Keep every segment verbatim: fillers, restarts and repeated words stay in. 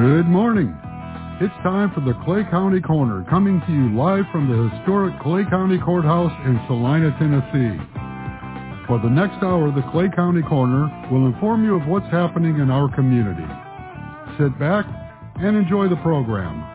Good morning. It's time for the Clay County Corner, coming to you live from the historic Clay County Courthouse in Salina, Tennessee. For the next hour, the Clay County Corner will inform you of what's happening in our community. Sit back and enjoy the program.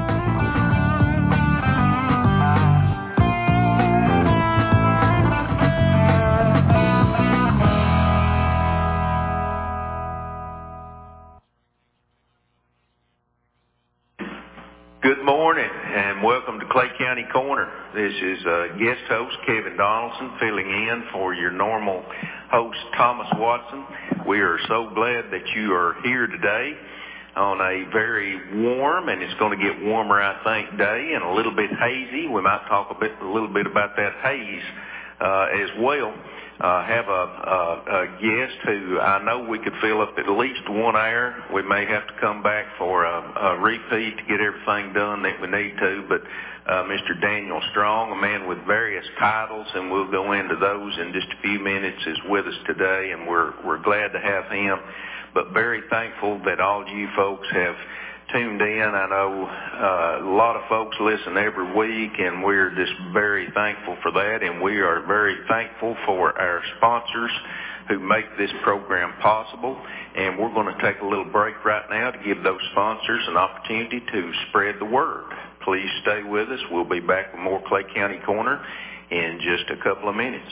Good morning and welcome to Clay County Corner. This is uh, guest host Kevin Donaldson filling in for your normal host Thomas Watson. We are so glad that you are here today on a very warm, and it's going to get warmer I think, day, and a little bit hazy. We might talk a bit, a little bit about that haze uh, as well. Uh, have a, a, a guest who I know we could fill up at least one hour. We may have to come back for a, a repeat to get everything done that we need to, but uh, Mister Daniel Strong, a man with various titles, and we'll go into those in just a few minutes, is with us today, and we're, we're glad to have him, but very thankful that all you folks have tuned in. I know uh, a lot of folks listen every week, and we're just very thankful for that, and we are very thankful for our sponsors who make this program possible. And we're going to take a little break right now to give those sponsors an opportunity to spread the word. Please stay with us. We'll be back with more Clay County Corner in just a couple of minutes.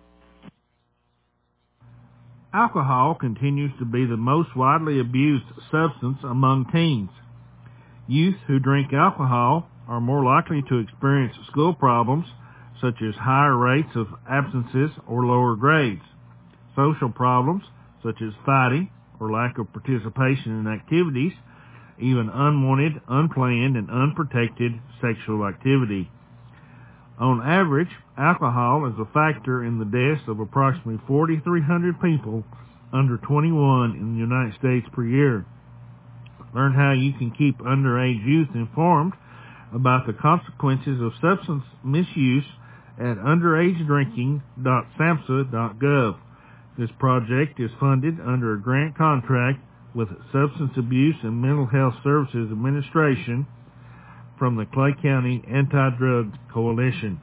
Alcohol continues to be the most widely abused substance among teens. Youth who drink alcohol are more likely to experience school problems, such as higher rates of absences or lower grades, social problems, such as fighting or lack of participation in activities, even unwanted, unplanned, and unprotected sexual activity. On average, alcohol is a factor in the deaths of approximately four thousand three hundred people under twenty-one in the United States per year. Learn how you can keep underage youth informed about the consequences of substance misuse at underage drinking dot samhsa dot gov. This project is funded under a grant contract with Substance Abuse and Mental Health Services Administration from the Clay County Anti-Drug Coalition.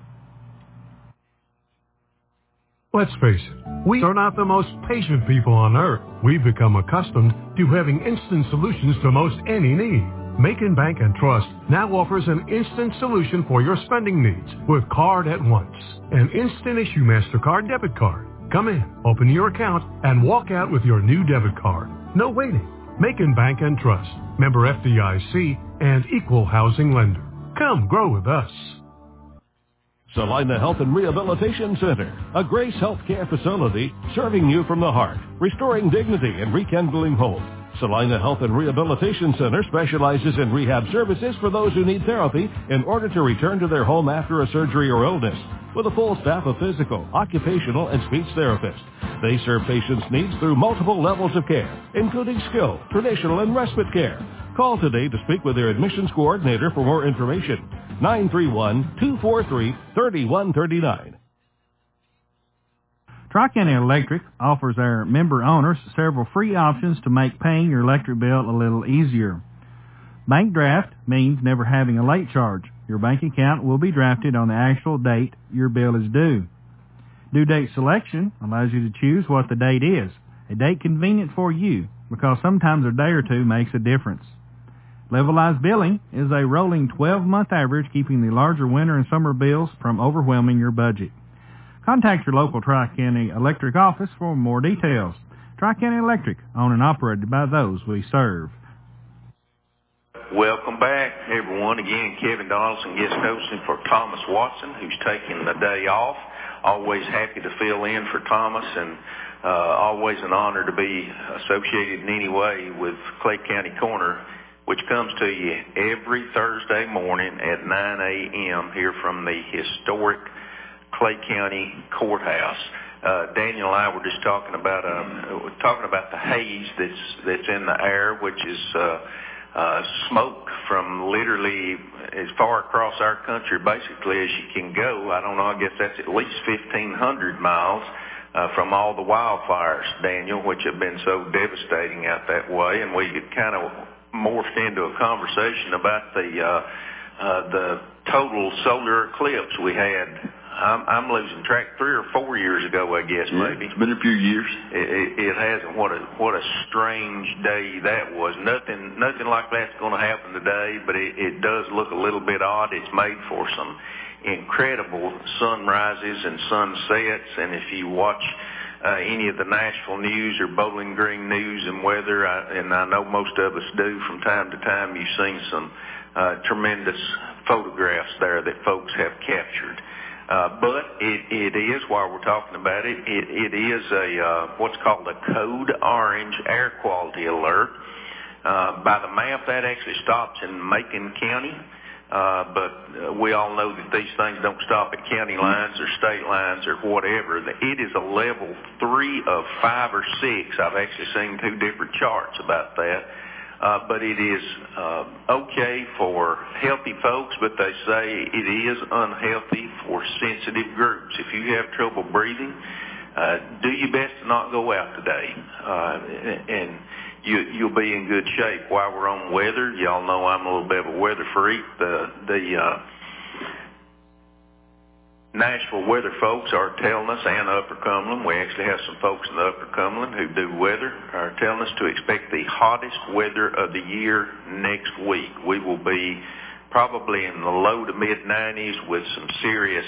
Let's face it, we are not the most patient people on earth. We've become accustomed to having instant solutions to most any need. Macon Bank and Trust now offers an instant solution for your spending needs with Card at Once, an instant issue MasterCard debit card. Come in, open your account, and walk out with your new debit card. No waiting. Macon Bank and Trust, member F D I C and equal housing lender. Come grow with us. Salina Health and Rehabilitation Center, a Grace Healthcare facility serving you from the heart, restoring dignity and rekindling hope. Salina Health and Rehabilitation Center specializes in rehab services for those who need therapy in order to return to their home after a surgery or illness, with a full staff of physical, occupational, and speech therapists. They serve patients' needs through multiple levels of care, including skilled, traditional, and respite care. Call today to speak with their admissions coordinator for more information. nine three one, two four three, three one three nine. Tri-County Electric offers our member owners several free options to make paying your electric bill a little easier. Bank draft means never having a late charge. Your bank account will be drafted on the actual date your bill is due. Due date selection allows you to choose what the date is, a date convenient for you, because sometimes a day or two makes a difference. Levelized billing is a rolling twelve-month average, keeping the larger winter and summer bills from overwhelming your budget. Contact your local Tri-County Electric office for more details. Tri-County Electric, owned and operated by those we serve. Welcome back, everyone. Again, Kevin Donaldson guest hosting for Thomas Watson, who's taking the day off. Always happy to fill in for Thomas, and uh, always an honor to be associated in any way with Clay County Corner, which comes to you every Thursday morning at nine a.m. here from the historic Clay County Courthouse. Uh, Daniel and I were just talking about uh, talking about the haze that's that's in the air, which is uh, uh, smoke from literally as far across our country, basically, as you can go. I don't know. I guess that's at least fifteen hundred miles uh, from all the wildfires, Daniel, which have been so devastating out that way, and we could kind of morphed into a conversation about the uh, uh, the total solar eclipse we had. I'm, I'm losing track. Three or four years ago, I guess, yeah, maybe. It's been a few years. It, it, it hasn't. What a what a strange day that was. Nothing nothing like that's going to happen today, but it, it does look a little bit odd. It's made for some incredible sunrises and sunsets, and if you watch uh, any of the Nashville news or Bowling Green news and weather, I, and I know most of us do from time to time, you've seen some uh, tremendous photographs there that folks have captured. Uh, but it, it is, while we're talking about it, it, it is a uh, what's called a code orange air quality alert. Uh, by the map, that actually stops in Macon County. Uh, but uh, we all know that these things don't stop at county lines or state lines or whatever. It is a level three of five or six. I've actually seen two different charts about that. Uh, but it is uh, okay for healthy folks, but they say it is unhealthy for sensitive groups. If you have trouble breathing, uh, do your best to not go out today. Uh, and You, you'll be in good shape. While we're on weather, y'all know I'm a little bit of a weather freak. The the uh, Nashville weather folks are telling us, and Upper Cumberland, we actually have some folks in the Upper Cumberland who do weather, are telling us to expect the hottest weather of the year next week. We will be probably in the low to mid nineties with some serious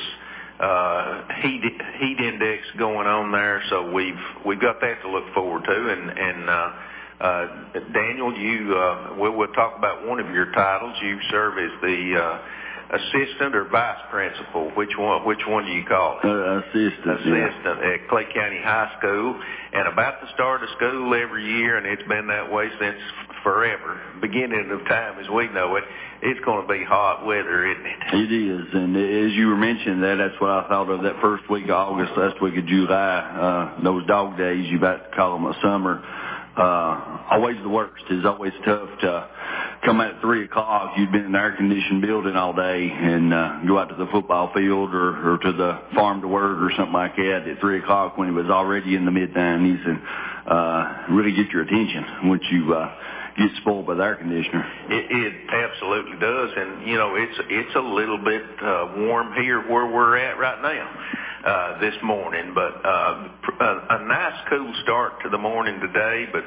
uh, heat heat index going on there. So we've we've got that to look forward to, and and. Uh, Uh, Daniel, you, uh, we'll, we'll talk about one of your titles. You serve as the uh, assistant or vice principal. Which one? Which one do you call it? Uh, assistant. Assistant yeah. at Clay County High School, and about to start of school every year, and it's been that way since forever. Beginning of time, as we know it, it's going to be hot weather, isn't it? It is, and as you were mentioning that, that's what I thought of that first week of August, last week of July. Uh, those dog days, you about to call them a summer. Uh, always the worst. It's always tough to come out at three o'clock. You'd been in an air-conditioned building all day and uh, go out to the football field or, or to the farm to work or something like that at three o'clock when it was already in the mid-nineties, and uh, really get your attention once you uh, get spoiled by the air conditioner. It, it absolutely does, and you know it's it's a little bit uh, warm here where we're at right now. Uh, this morning, but uh, a, a nice cool start to the morning today. But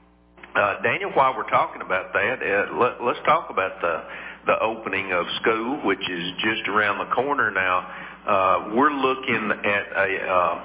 uh, Daniel, while we're talking about that, uh, let, let's talk about the the opening of school, which is just around the corner now. Uh, we're looking at a uh,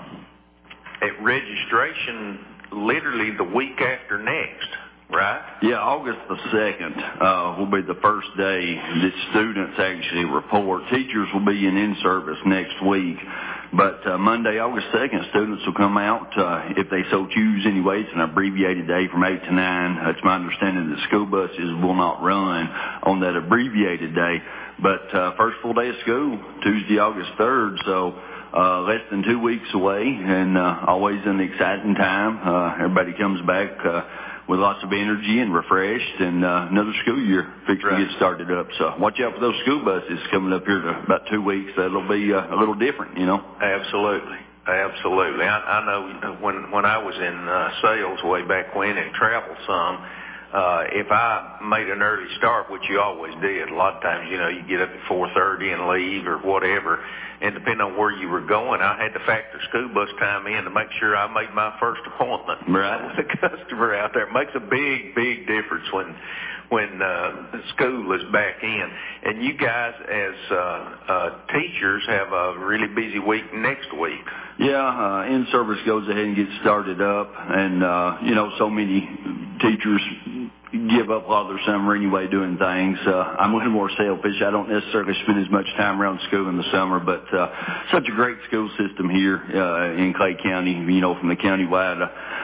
at registration literally the week after next. Right? Yeah, August the second uh, will be the first day that students actually report. Teachers will be in in-service next week. But uh, Monday, August second, students will come out, uh, if they so choose anyway. It's an abbreviated day from eight to nine. It's my understanding that school buses will not run on that abbreviated day. But uh, first full day of school, Tuesday, August third, so uh, less than two weeks away, and uh, always an exciting time. Uh, everybody comes back uh, with lots of energy and refreshed, and uh, another school year fixing right. to get started up. So watch out for those school buses coming up here to about two weeks. That'll be uh, a little different, you know. Absolutely. Absolutely. I, I know when when I was in uh, sales way back when and traveled some, uh, if I made an early start, which you always did, a lot of times, you know, you get up at four thirty and leave or whatever, and depending on where you were going, I had to factor school bus time in to make sure I made my first appointment right. with a customer out there. It makes a big, big difference when when uh, school is back in. And you guys, as uh, uh, teachers, have a really busy week next week. Yeah, uh, in-service goes ahead and gets started up, and, uh, you know, so many teachers give up a lot of their summer anyway doing things. Uh, I'm a little more selfish. I don't necessarily spend as much time around school in the summer, but uh, such a great school system here uh, in Clay County, you know, from the countywide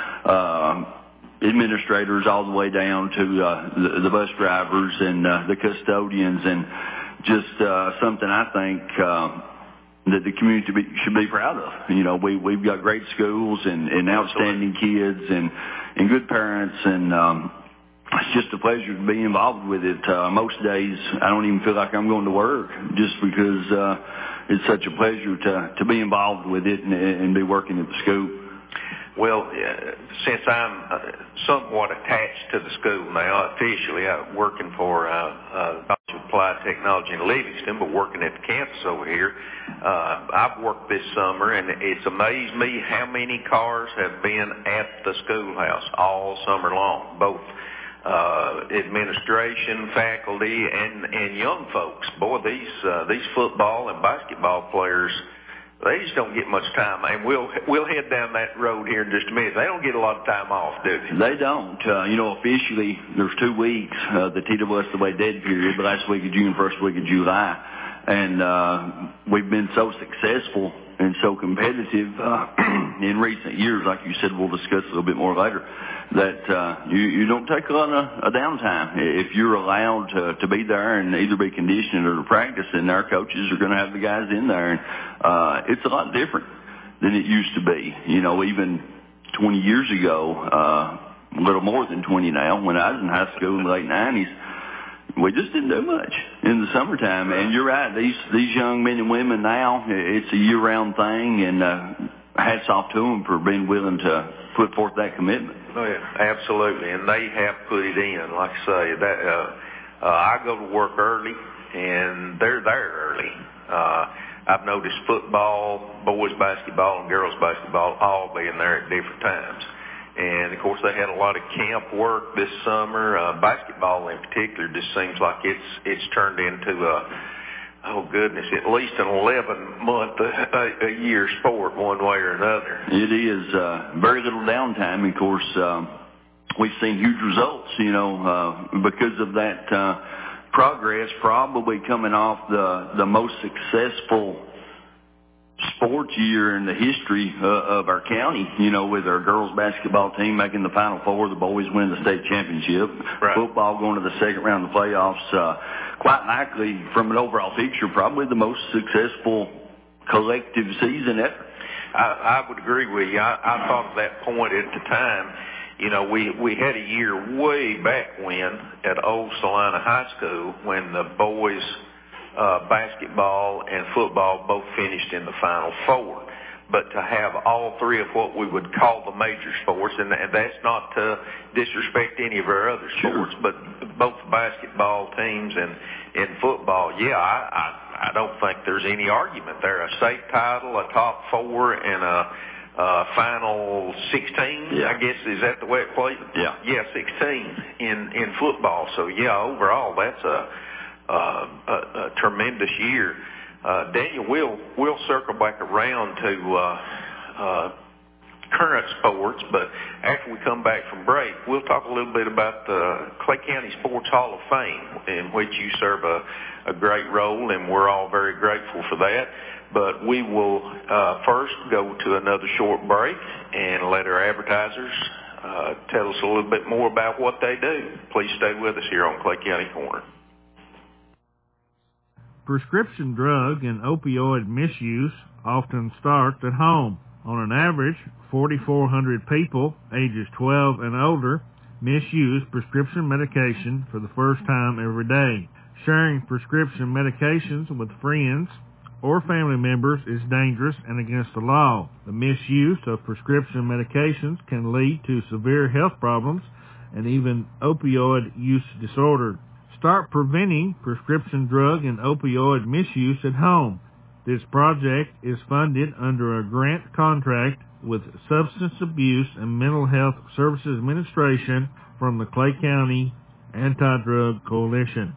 uh, administrators all the way down to uh, the, the bus drivers and uh, the custodians, and just uh, something I think uh, that the community be, should be proud of. You know, we, we've got great schools and, and outstanding kids and, and good parents, and um, it's just a pleasure to be involved with it. Uh, most days I don't even feel like I'm going to work just because uh, it's such a pleasure to, to be involved with it and, and be working at the school. Well, uh, since I'm uh, somewhat attached to the school now, officially, I'm working for uh, uh, College of Applied Technology in Livingston, but working at the campus over here. Uh, I've worked this summer, and it's amazed me how many cars have been at the schoolhouse all summer long, both uh, administration, faculty, and, and young folks. Boy, these uh, these football and basketball players, they just don't get much time, and we'll we'll head down that road here in just a minute. They don't get a lot of time off, do they? They don't. Uh, you know, officially, there's two weeks, uh, the T W S the way dead period, the last week of June, first week of July. And uh, we've been so successful and so competitive uh, in recent years, like you said, we'll discuss a little bit more later, that uh, you, you don't take a lot of a downtime. If you're allowed to, to be there and either be conditioned or to practice, then our coaches are going to have the guys in there. And uh, it's a lot different than it used to be. You know, even twenty years ago, uh, a little more than twenty now, when I was in high school in the late nineties, we just didn't do much in the summertime. And you're right, these these young men and women now, it's a year-round thing, and uh, hats off to them for being willing to put forth that commitment. Oh, yeah, absolutely, and they have put it in. Like I say, that uh, uh, I go to work early, and they're there early. Uh, I've noticed football, boys basketball, and girls basketball all being there at different times. And, of course, they had a lot of camp work this summer. Uh, basketball in particular just seems like it's it's turned into a, oh, goodness, at least an eleven-month a, a year sport one way or another. It is uh, very little downtime. Of course, um, we've seen huge results, you know, uh, because of that uh, progress, probably coming off the, the most successful sports year in the history uh, of our county, you know, with our girls basketball team making the Final Four, the boys winning the state championship, right. Football going to the second round of the playoffs. Uh, quite likely, from an overall picture, probably the most successful collective season ever. I, I would agree with you. I, I thought at that point at the time, you know, we, we had a year way back when at Old Salina High School when the boys Uh, basketball and football both finished in the Final Four. But to have all three of what we would call the major sports, and, and that's not to disrespect any of our other sports, sure. but both basketball teams and, and football, yeah, I, I, I don't think there's any argument there. A state title, a top four, and a uh, final sixteen, yeah. I guess, is that the way it played? Yeah. Yeah, sixteen in, in football. So, yeah, overall, that's a Uh, a, a tremendous year. Uh, Daniel, we'll, we'll circle back around to uh, uh, current sports, but after we come back from break, we'll talk a little bit about the Clay County Sports Hall of Fame, in which you serve a, a great role, and we're all very grateful for that. But we will uh, first go to another short break and let our advertisers uh, tell us a little bit more about what they do. Please stay with us here on Clay County Corner. Prescription drug and opioid misuse often starts at home. On an average, four thousand four hundred people ages twelve and older misuse prescription medication for the first time every day. Sharing prescription medications with friends or family members is dangerous and against the law. The misuse of prescription medications can lead to severe health problems and even opioid use disorder. Start preventing prescription drug and opioid misuse at home. This project is funded under a grant contract with Substance Abuse and Mental Health Services Administration from the Clay County Anti-Drug Coalition.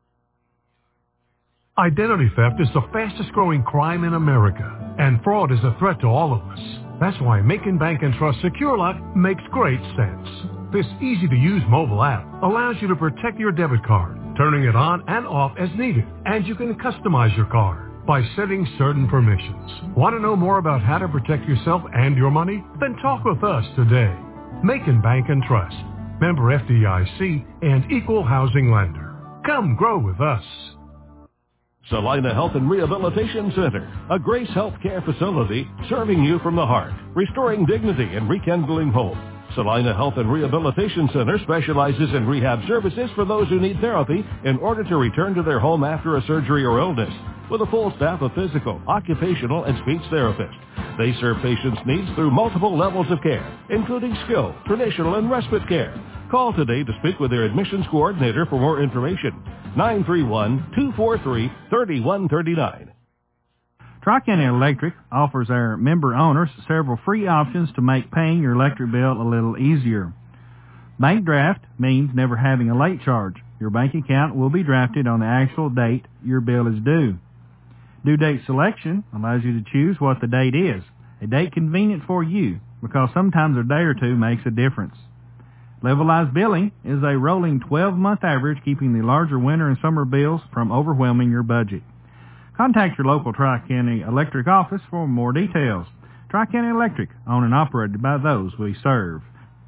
Identity theft is the fastest growing crime in America, and fraud is a threat to all of us. That's why Macon Bank and Trust SecureLock makes great sense. This easy-to-use mobile app allows you to protect your debit card, turning it on and off as needed, and you can customize your card by setting certain permissions. Want to know more about how to protect yourself and your money? Then talk with us today. Macon Bank and Trust, member F D I C and equal housing lender. Come grow with us. Salina Health and Rehabilitation Center, a Grace Healthcare facility serving you from the heart, restoring dignity and rekindling hope. Salina Health and Rehabilitation Center specializes in rehab services for those who need therapy in order to return to their home after a surgery or illness, with a full staff of physical, occupational, and speech therapists. They serve patients' needs through multiple levels of care, including skilled, traditional, and respite care. Call today to speak with their admissions coordinator for more information. nine three one, two four three, three one three nine. Tri-County Electric offers our member owners several free options to make paying your electric bill a little easier. Bank draft means never having a late charge. Your bank account will be drafted on the actual date your bill is due. Due date selection allows you to choose what the date is, a date convenient for you, because sometimes a day or two makes a difference. Levelized billing is a rolling twelve-month average, keeping the larger winter and summer bills from overwhelming your budget. Contact your local Tri-County Electric office for more details. Tri-County Electric, owned and operated by those we serve.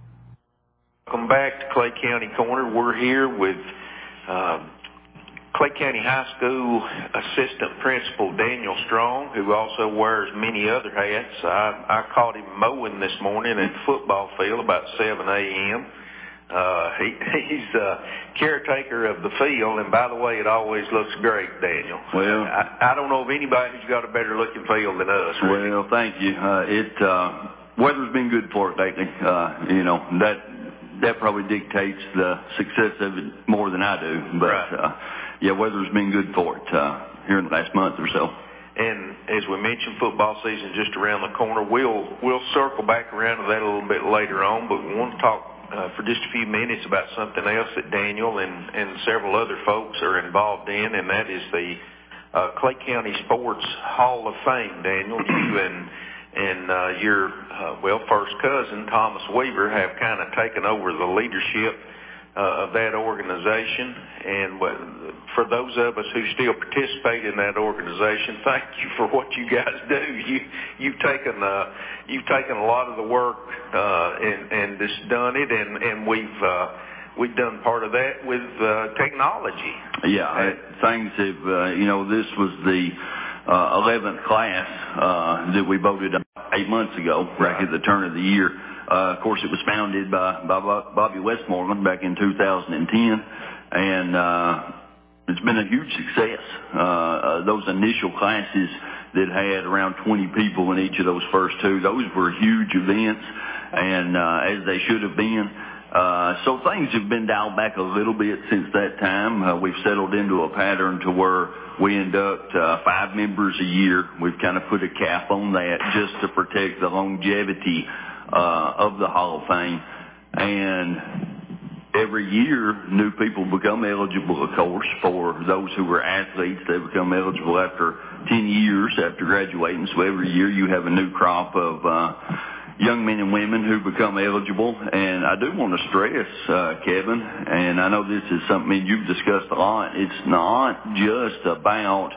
Welcome back to Clay County Corner. We're here with uh, Clay County High School Assistant Principal Daniel Strong, who also wears many other hats. I, I caught him mowing this morning at the football field about seven a.m. Uh, he, he's uh, caretaker of the field, and by the way, it always looks great, Daniel. Well, I, I don't know of anybody who's got a better looking field than us. Really. Well, thank you. Uh, it uh, weather's been good for it lately. Uh, you know that that probably dictates the success of it more than I do. But right. uh, yeah, weather's been good for it uh, here in the last month or so. And as we mentioned, football season just around the corner. We'll we'll circle back around to that a little bit later on, but we want to talk Uh, for just a few minutes about something else that Daniel and, and several other folks are involved in, and that is the uh, Clay County Sports Hall of Fame. Daniel, you and and uh, your uh, well first cousin Thomas Weaver have kind of taken over the leadership uh, of that organization, and uh, for those of us who still participate in that organization, thank you for what you guys do. You you've taken uh, you've taken a lot of the work uh, and and just done it, and and we've uh, we've done part of that with uh, technology. Yeah, I, things have uh, you know this was the uh, eleventh class uh, that we voted on eight months ago, right at the turn of the year. Uh, of course, it was founded by, by Bobby Westmoreland back in two thousand ten, and uh, it's been a huge success. Uh, uh, those initial classes that had around twenty people in each of those first two, those were huge events, and uh, as they should have been. Uh, so things have been dialed back a little bit since that time. Uh, we've settled into a pattern to where we induct uh, five members a year. We've kind of put a cap on that just to protect the longevity Uh, of the Hall of Fame, and every year new people become eligible, of course. For those who were athletes, they become eligible after ten years after graduating, so every year you have a new crop of uh, young men and women who become eligible. And I do want to stress, uh, Kevin, and I know this is something you've discussed a lot, it's not just about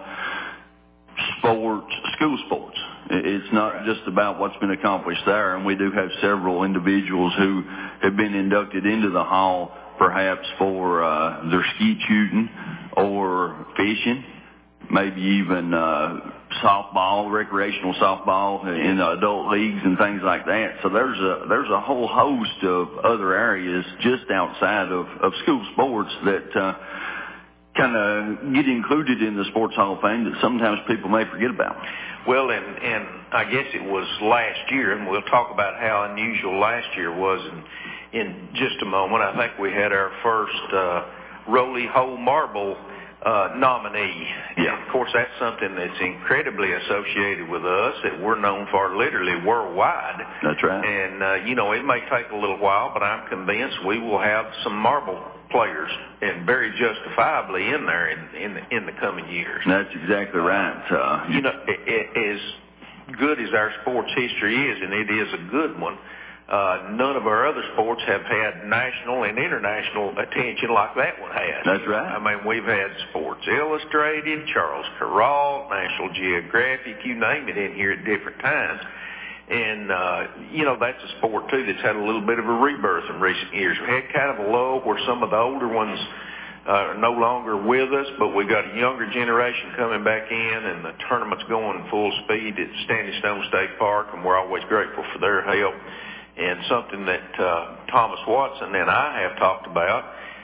sports, school sports. It's not just about what's been accomplished there, and we do have several individuals who have been inducted into the Hall perhaps for uh, their skeet shooting or fishing, maybe even uh, softball, recreational softball in the adult leagues and things like that. So there's a there's a whole host of other areas just outside of, of school sports that uh, kind of get included in the Sports Hall of Fame that sometimes people may forget about. Well, and, and I guess it was last year, and we'll talk about how unusual last year was in, in just a moment. I think we had our first uh, Roly Hole Marble uh, nominee. Yeah. And of course, that's something that's incredibly associated with us, that we're known for literally worldwide. That's right. And, uh, you know, it may take a little while, but I'm convinced we will have some marble players, and very justifiably in there in in the, in the coming years. That's exactly right. Uh, you know, it, it, as good as our sports history is, and it is a good one, uh, none of our other sports have had national and international attention like that one has. That's right. I mean, we've had Sports Illustrated, Charles Kuralt, National Geographic, you name it, in here at different times. And, uh, you know, that's a sport, too, that's had a little bit of a rebirth in recent years. We had kind of a lull where some of the older ones uh, are no longer with us, but we got a younger generation coming back in, and the tournament's going full speed at Standing Stone State Park, and we're always grateful for their help. And something that uh, Thomas Watson and I have talked about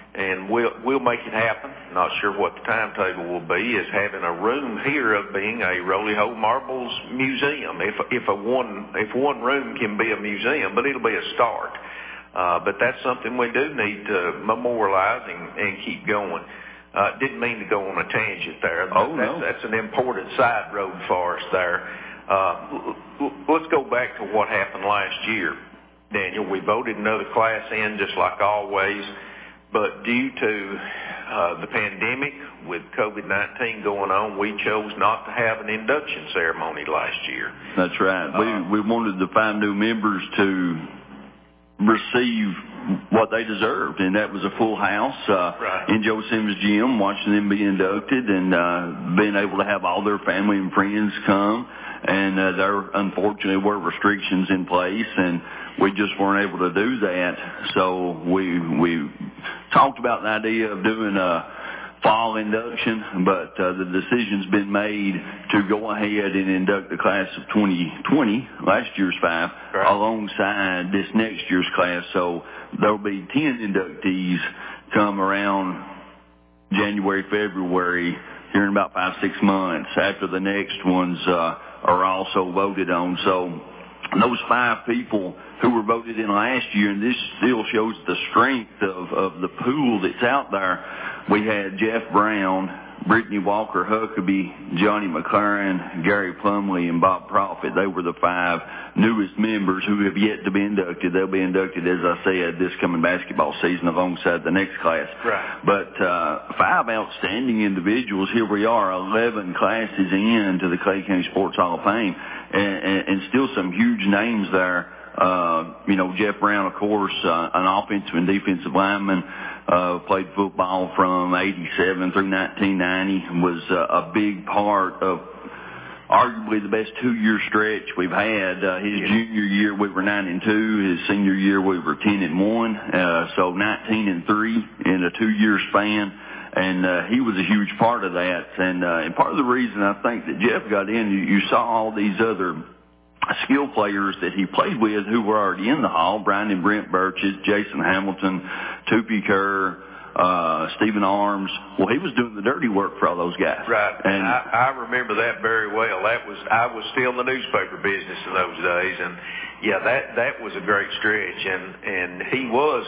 and we'll we'll make it happen. Not sure what the timetable will be. Is having a room here of being a Roley Holt Marbles museum. If if a one if one room can be a museum, but it'll be a start. Uh, but that's something we do need to memorialize and, and keep going. Uh, didn't mean to go on a tangent there. But oh that's, no, that's an important side road for us there. Uh, let's go back to what happened last year, Daniel. We voted another class in just like always, but due to uh, the pandemic with COVID nineteen going on, we chose not to have an induction ceremony last year. That's right. Uh, we we wanted the five new members to receive what they deserved, and that was a full house uh, right. in Joe Sims' gym, watching them be inducted and uh, being able to have all their family and friends come. And uh, there unfortunately were restrictions in place, and we just weren't able to do that. So we we talked about the idea of doing a fall induction, but uh, the decision's been made to go ahead and induct the class of twenty twenty, last year's five, right. alongside this next year's class. So there'll be ten inductees come around January, February, here in about five, six months after the next ones uh, are also voted on. So those five people who were voted in last year, and this still shows the strength of, of the pool that's out there. We had Jeff Brown, Brittany Walker Huckabee, Johnny McLaren, Gary Plumley, and Bob Profit. They were the five newest members who have yet to be inducted. They'll be inducted, as I said, this coming basketball season alongside the next class. Right. But uh, five outstanding individuals. Here we are, eleven classes in to the Clay County Sports Hall of Fame, and, and, and still some huge names there. Uh, you know, Jeff Brown, of course, uh, an offensive and defensive lineman, uh, played football from eighty-seven through nineteen ninety, was uh, a big part of arguably the best two-year stretch we've had. Uh, his junior year, we were nine and two. His senior year, we were ten and one. Uh, so nineteen and three in a two-year span. And uh, he was a huge part of that. And, uh, and part of the reason I think that Jeff got in, you, you saw all these other skill players that he played with who were already in the hall, Brian and Brent Burchett, Jason Hamilton, Tupi Kerr, uh, Stephen Arms. Well, he was doing the dirty work for all those guys. Right. And I, I remember that very well. That was, I was still in the newspaper business in those days. And yeah, that, that was a great stretch. And, and he was,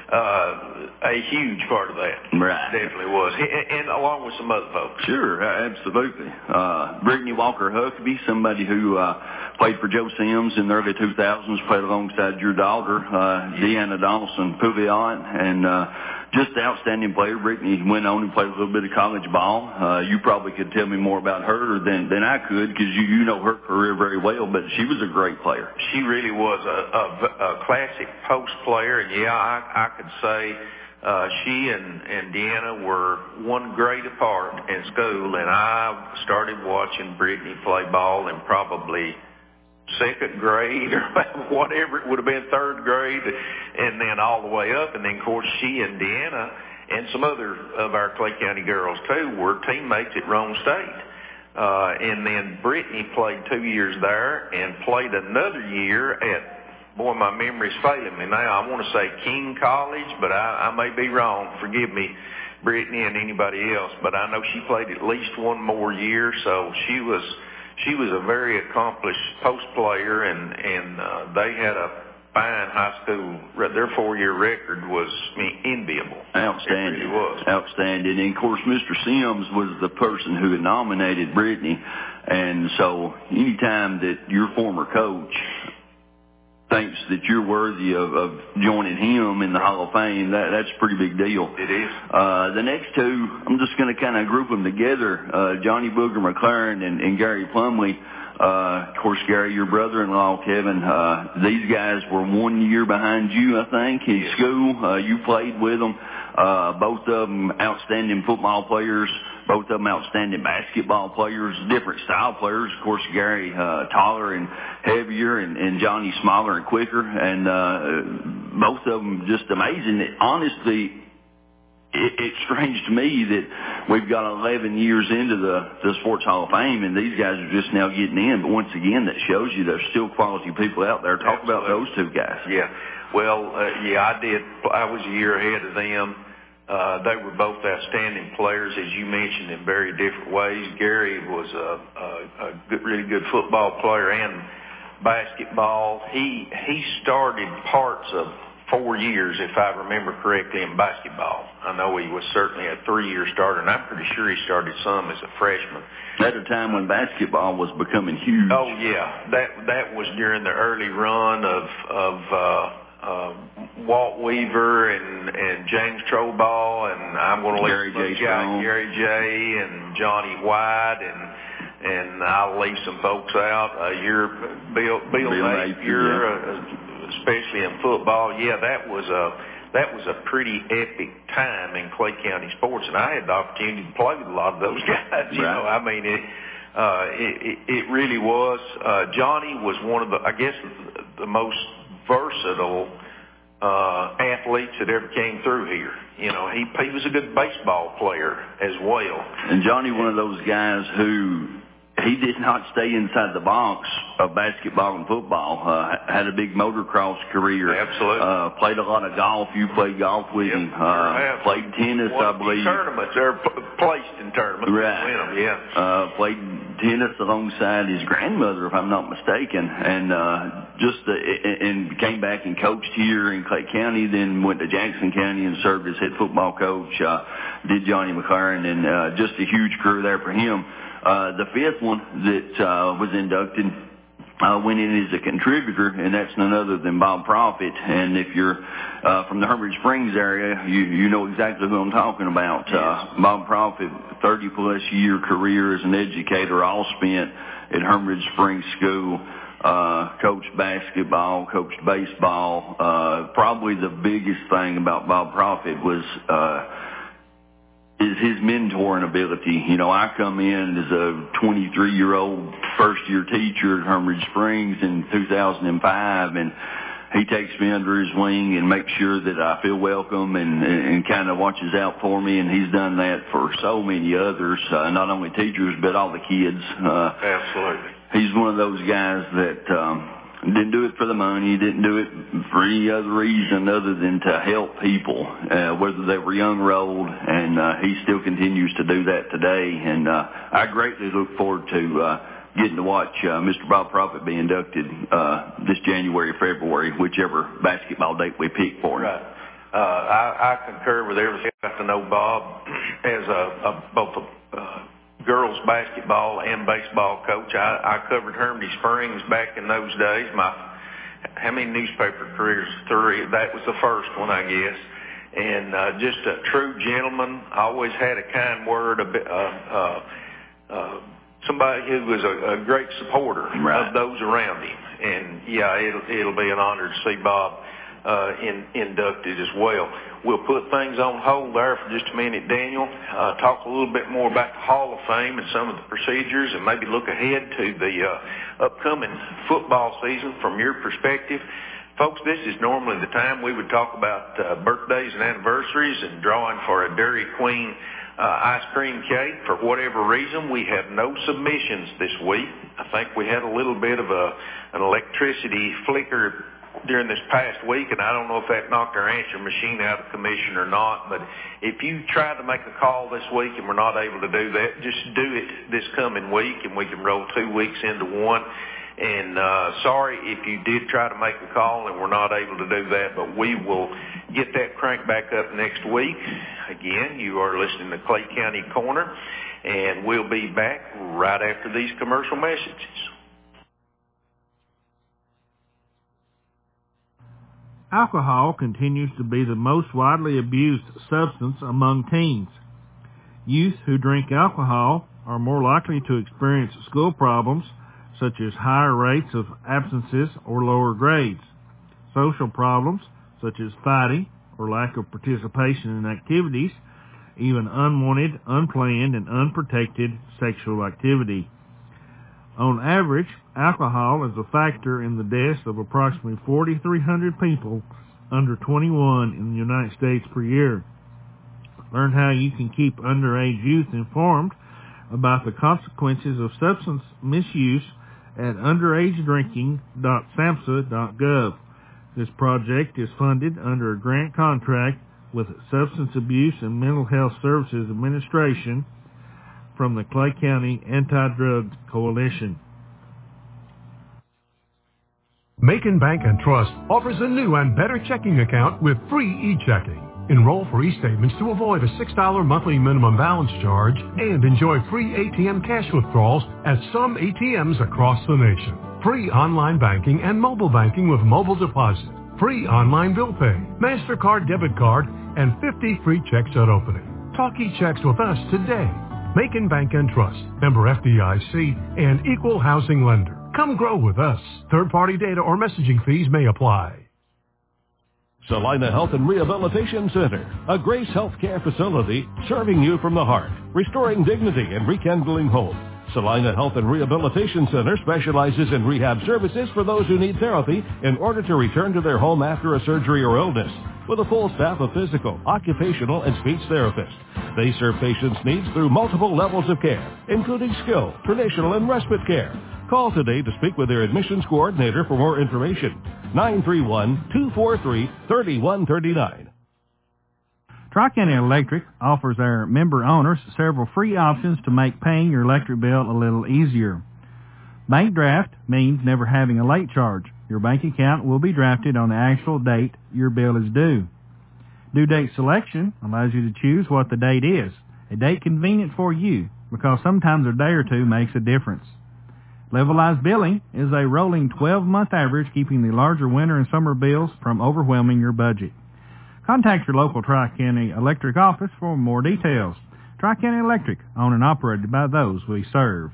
uh, a huge part of that. Right. Definitely was. And, and along with some other folks. Sure. Absolutely. Uh, Brittany Walker Huckabee, somebody who, uh, played for Joe Sims in the early two thousands, played alongside your daughter, uh, Deanna Donaldson Pouviot, and, uh, just an outstanding player. Brittany went on and played a little bit of college ball. Uh, you probably could tell me more about her than, than I could, because you, you know her career very well, but she was a great player. She really was a, a, a classic post player, and yeah, I, I could say, uh, she and, and Deanna were one grade apart in school, and I started watching Brittany play ball in probably second grade or whatever, it would have been third grade, and then all the way up. And then, of course, she and Deanna and some other of our Clay County girls, too, were teammates at Rome State. Uh, and then Brittany played two years there and played another year at, boy, my memory's failing me now. I want to say King College, but I, I may be wrong. Forgive me, Brittany and anybody else. But I know she played at least one more year, so she was... She was a very accomplished post player, and, and uh, they had a fine high school. Their four-year record was I mean, enviable. Outstanding. It really was. Outstanding. And, of course, Mister Sims was the person who had nominated Brittany. And so anytime that your former coach thinks that you're worthy of, of joining him in the Hall of Fame, that, that's a pretty big deal. It is. Uh, the next two, I'm just going to kind of group them together. Uh, Johnny Booger McLaren and, and Gary Plumley. Uh, of course, Gary, your brother-in-law, Kevin, uh, these guys were one year behind you, I think, in yeah. school. Uh, you played with them. Uh, both of them outstanding football players. Both of them outstanding basketball players, different style players. Of course, Gary uh, taller and heavier, and, and Johnny smaller and quicker. And uh, both of them just amazing. Honestly, it, it's strange to me that we've got eleven years into the, the Sports Hall of Fame, and these guys are just now getting in. But once again, that shows you there's still quality people out there. Talk Absolutely. about those two guys. Yeah. Well, uh, yeah, I did. I was a year ahead of them. Uh, they were both outstanding players, as you mentioned, in very different ways. Gary was a, a, a good, really good football player and basketball. He he started parts of four years, if I remember correctly, in basketball. I know he was certainly a three-year starter, and I'm pretty sure he started some as a freshman. At a time when basketball was becoming huge. Oh yeah, that that was during the early run of of uh, uh, Walt Weaver and and James Troball, and I'm going to let Gary J. guy, Gary J. and Johnny White, and and I'll leave some folks out. Uh, you're Bill Bill, Bill Napier, uh, especially in football. Yeah, that was a that was a pretty epic time in Clay County sports, and I had the opportunity to play with a lot of those guys. You right. know, I mean it. Uh, it, it, it really was. Uh, Johnny was one of the, I guess, the most versatile uh, athletes that ever came through here. You know, he he was a good baseball player as well. And Johnny, one of those guys who he did not stay inside the box of basketball and football. Uh, had a big motocross career. Absolutely. Uh, played a lot of golf. You played golf with yep, him. Uh, played tennis, I believe. Tournaments. They're placed in tournaments. Right. Win them, yeah. Uh, played tennis alongside his grandmother, if I'm not mistaken, and uh, just uh, and came back and coached here in Clay County. Then went to Jackson County and served as head football coach. Uh, did Johnny McLaren, and uh, just a huge career there for him. Uh, the fifth one that uh, was inducted uh, went in as a contributor, and that's none other than Bob Profit. And if you're uh, from the Hermitage Springs area, you you know exactly who I'm talking about. Yes. Uh, Bob Profit, thirty plus year career as an educator, all spent at Hermitage Springs School. Uh, coached basketball, coached baseball. Uh, probably the biggest thing about Bob Profit was uh, is his mentoring ability. You know, I come in as a twenty-three-year-old first-year teacher at Hermitage Springs in two thousand five, and he takes me under his wing and makes sure that I feel welcome and, and kind of watches out for me, and he's done that for so many others, uh, not only teachers, but all the kids. Uh, Absolutely. He's one of those guys that um, didn't do it for the money, didn't do it for any other reason other than to help people, uh, whether they were young or old, and uh, he still continues to do that today. And uh, I greatly look forward to uh, getting to watch uh, Mister Bob Profit be inducted uh, this January or February, whichever basketball date we pick for him. Right. Uh, I, I concur with everything. I got to know Bob as a, a both a uh, girls basketball and baseball coach. I, I covered Hermitage Springs back in those days. My how many newspaper careers? Three. That was the first one, I guess. And uh, just a true gentleman. Always had a kind word. A bit, uh, uh, uh, somebody who was a, a great supporter right. of those around him. And yeah, it'll it'll be an honor to see Bob uh, in, inducted as well. We'll put things on hold there for just a minute, Daniel. Uh, talk a little bit more about the Hall of Fame and some of the procedures, and maybe look ahead to the uh, upcoming football season from your perspective. Folks, this is normally the time we would talk about uh, birthdays and anniversaries and drawing for a Dairy Queen uh, ice cream cake. For whatever reason, we have no submissions this week. I think we had a little bit of a an electricity flicker during this past week, and I don't know if that knocked our answer machine out of commission or not, but if you try to make a call this week and we're not able to do that, just do it this coming week, and we can roll two weeks into one. And uh, sorry if you did try to make a call and we're not able to do that, but we will get that crank back up next week. Again, you are listening to Clay County Corner, and we'll be back right after these commercial messages. Alcohol continues to be the most widely abused substance among teens. Youth who drink alcohol are more likely to experience school problems, such as higher rates of absences or lower grades, social problems, such as fighting or lack of participation in activities, even unwanted, unplanned, and unprotected sexual activity. On average, alcohol is a factor in the deaths of approximately four thousand three hundred people under twenty-one in the United States per year. Learn how you can keep underage youth informed about the consequences of substance misuse at underage drinking dot samhsa dot gov. This project is funded under a grant contract with Substance Abuse and Mental Health Services Administration from the Clay County Anti-Drug Coalition. Macon Bank and Trust offers a new and better checking account with free e-checking. Enroll for e-statements to avoid a six dollars monthly minimum balance charge and enjoy free A T M cash withdrawals at some A T Ms across the nation. Free online banking and mobile banking with mobile deposit. Free online bill pay, MasterCard debit card, and fifty free checks at opening. Talk e-checks with us today. Macon Bank and Trust, member F D I C, and equal housing lender. Come grow with us. Third-party data or messaging fees may apply. Salina Health and Rehabilitation Center, a Grace Healthcare facility serving you from the heart, restoring dignity and rekindling hope. Salina Health and Rehabilitation Center specializes in rehab services for those who need therapy in order to return to their home after a surgery or illness, with a full staff of physical, occupational, and speech therapists. They serve patients' needs through multiple levels of care, including skilled, traditional, and respite care. Call today to speak with their admissions coordinator for more information. nine three one, two four three, three one three nine. Tri-County Electric offers our member owners several free options to make paying your electric bill a little easier. Bank draft means never having a late charge. Your bank account will be drafted on the actual date your bill is due. Due date selection allows you to choose what the date is, a date convenient for you, because sometimes a day or two makes a difference. Levelized billing is a rolling twelve-month average, keeping the larger winter and summer bills from overwhelming your budget. Contact your local Tri-County Electric office for more details. Tri-County Electric, owned and operated by those we serve.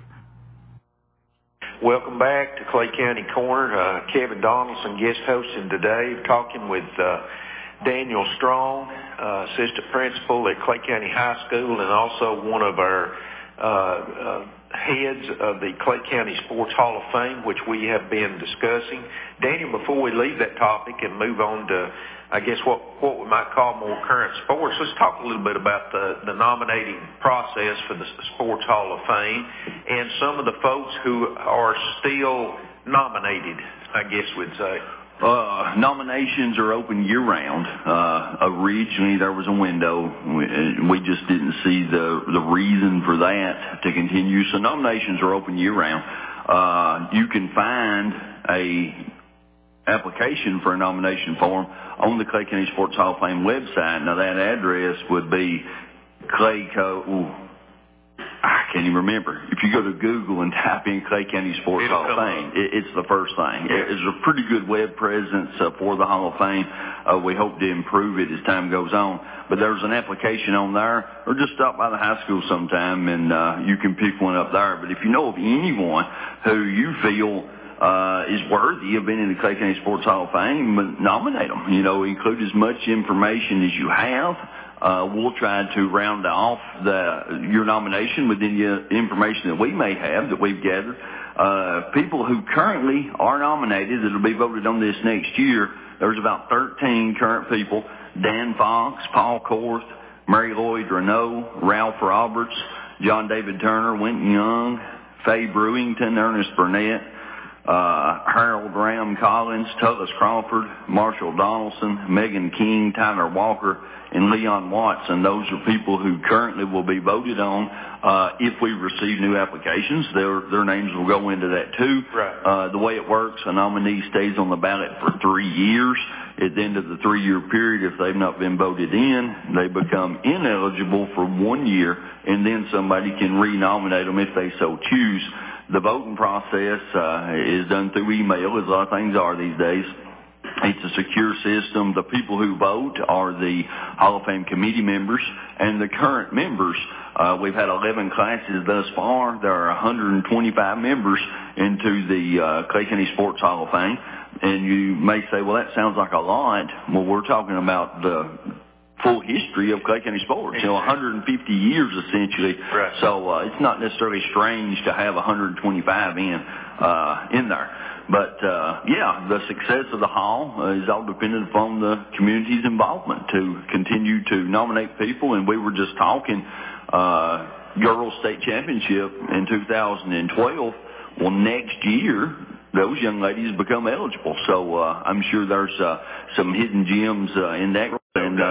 Welcome back to Clay County Corner. Uh, Kevin Donaldson guest hosting today, talking with uh, Daniel Strong, uh, assistant principal at Clay County High School, and also one of our uh, uh, heads of the Clay County Sports Hall of Fame, which we have been discussing. Daniel, before we leave that topic and move on to, I guess, what, what we might call more current sports, let's talk a little bit about the, the nominating process for the Sports Hall of Fame and some of the folks who are still nominated, I guess we'd say. Uh, nominations are open year-round. Uh, originally, there was a window. We, we just didn't see the the reason for that to continue. So nominations are open year-round. Uh, you can find a application for a nomination form on the Clay County Sports Hall of Fame website. Now, that address would be Clayco... Ooh, I can't even remember. If you go to Google and type in Clay County Sports Hall of Fame, it, it's the first thing. It's a pretty good web presence uh, for the Hall of Fame. Uh, we hope to improve it as time goes on. But there's an application on there, or just stop by the high school sometime and uh, you can pick one up there. But if you know of anyone who you feel uh, is worthy of being in the Clay County Sports Hall of Fame, nominate them. You know, include as much information as you have. Uh, we'll try to round off the, your nomination with any uh, information that we may have that we've gathered. Uh, people who currently are nominated that will be voted on this next year, there's about thirteen current people. Dan Fox, Paul Korth, Mary Lloyd Renault, Ralph Roberts, John David Turner, Winton Young, Faye Brewington, Ernest Burnett, uh, Harold Graham Collins, Tullis Crawford, Marshall Donaldson, Megan King, Tyler Walker, and Leon Watson. Those are people who currently will be voted on. Uh, if we receive new applications, their their names will go into that too. Right. Uh, the way it works, a nominee stays on the ballot for three years. At the end of the three-year period, if they've not been voted in, they become ineligible for one year, and then somebody can re-nominate them if they so choose. The voting process uh, is done through email, as a lot of things are these days. It's a secure system. The people who vote are the Hall of Fame committee members and the current members. Uh, we've had eleven classes thus far. There are one hundred twenty-five members into the uh, Clay County Sports Hall of Fame. And you may say, well, that sounds like a lot. Well, we're talking about the full history of Clay County sports, you know, one hundred fifty years essentially. Right. So uh, it's not necessarily strange to have one hundred twenty-five in uh, in there. But, uh, yeah, the success of the Hall uh, is all dependent upon the community's involvement to continue to nominate people. And we were just talking uh, Girls State Championship in two thousand twelve. Well, next year, those young ladies become eligible. So uh, I'm sure there's uh, some hidden gems uh, in that. And uh,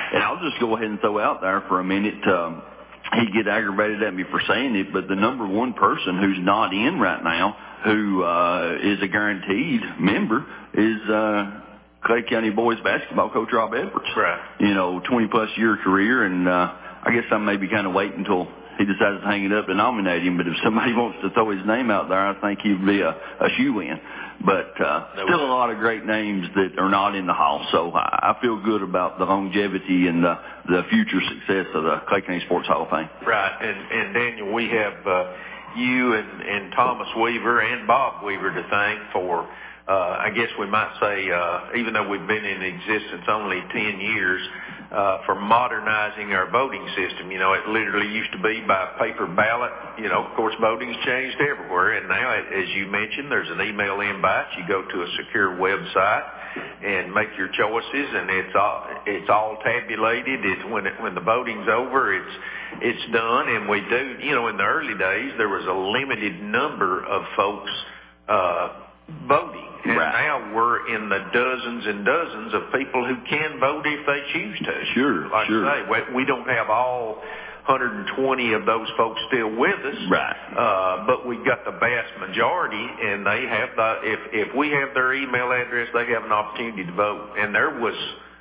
and I'll just go ahead and throw out there for a minute. Um, he'd get aggravated at me for saying it, but the number one person who's not in right now, who uh, is a guaranteed member, is uh, Clay County boys basketball coach Rob Edwards. Right. You know, twenty-plus year career, and uh, I guess I may be kind of waiting until he decides to hang it up to nominate him. But if somebody wants to throw his name out there, I think he'd be a, a shoe-in. But uh, still a lot of great names that are not in the Hall. So I, I feel good about the longevity and the, the future success of the Clay County Sports Hall of Fame. Right. And, and Daniel, we have uh, you and, and Thomas Weaver and Bob Weaver to thank for, uh, I guess we might say, uh, even though we've been in existence only ten years, uh, for modernizing our voting system. You know, it literally used to be by paper ballot. You know, of course, voting's changed everywhere. And now, as you mentioned, there's an email invite. You go to a secure website and make your choices, and it's all, it's all tabulated. It's when it, when the voting's over, it's, it's done. And we do, you know, in the early days, there was a limited number of folks, uh, voting. And right. now we're in the dozens and dozens of people who can vote if they choose to. Sure, like sure. I say, we, we don't have all one hundred twenty of those folks still with us. Right. Uh, but we've got the vast majority, and they have the, if, if we have their email address, they have an opportunity to vote. And there was,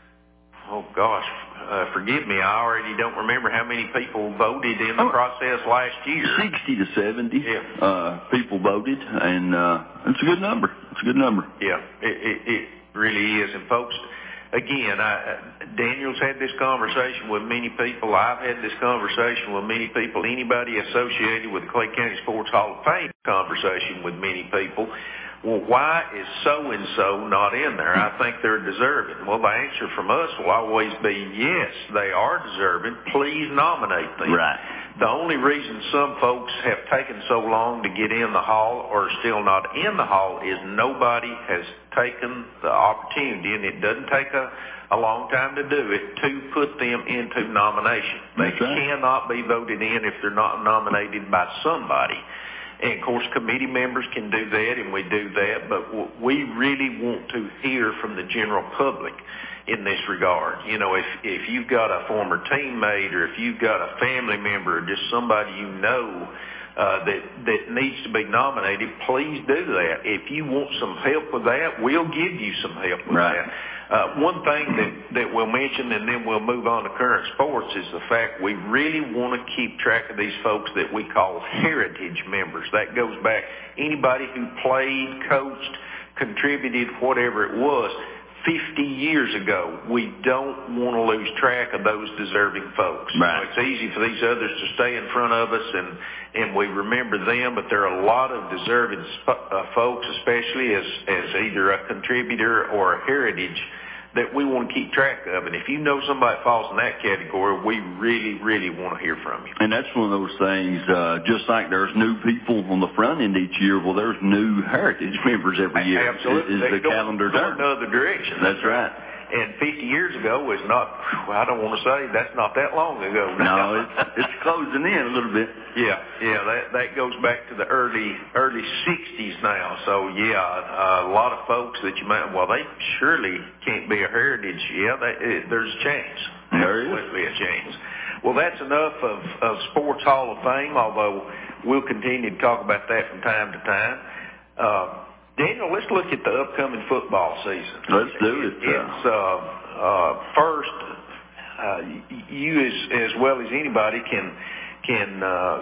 oh gosh, uh, forgive me, I already don't remember how many people voted in the oh, process last year. sixty to seventy yeah. uh, people voted, and uh, it's a good number. It's a good number. Yeah, it, it, it really is. And folks, again, I, Daniel's had this conversation with many people. I've had this conversation with many people. Anybody associated with the Clay County Sports Hall of Fame conversation with many people. Well, why is so-and-so not in there? I think they're deserving. Well, the answer from us will always be yes, they are deserving. Please nominate them. Right. The only reason some folks have taken so long to get in the hall or still not in the hall is nobody has taken the opportunity, and it doesn't take a, a long time to do it, to put them into nomination. They That's right. cannot be voted in if they're not nominated by somebody. And, of course, committee members can do that, and we do that, but we really want to hear from the general public in this regard. You know, if, if you've got a former teammate or if you've got a family member or just somebody you know uh, that, that needs to be nominated, please do that. If you want some help with that, we'll give you some help with right. that. Uh, one thing that, that we'll mention, and then we'll move on to current sports, is the fact we really want to keep track of these folks that we call heritage members. That goes back anybody who played, coached, contributed, whatever it was, fifty years ago. We don't want to lose track of those deserving folks. Right. You know, it's easy for these others to stay in front of us, and, and we remember them, but there are a lot of deserving sp- uh, folks, especially as, as either a contributor or a heritage, that we want to keep track of. And if you know somebody falls in that category, we really, really want to hear from you. And that's one of those things, uh, just like there's new people on the front end each year, well, there's new heritage members every year. Absolutely. Is, is the calendar turn another direction. That's right. And fifty years ago was not, I don't want to say, that's not that long ago now. No, it's, it's closing in a little bit. Yeah, yeah, that that goes back to the early early sixties now. So, yeah, uh, a lot of folks that you might, well, they surely can't be a heritage. Yeah, they, it, there's a chance. There is. Absolutely a chance. Well, that's enough of, of Sports Hall of Fame, although we'll continue to talk about that from time to time. Uh, Daniel, let's look at the upcoming football season. Let's do it. It's uh, uh, first, uh, you as as well as anybody can can uh,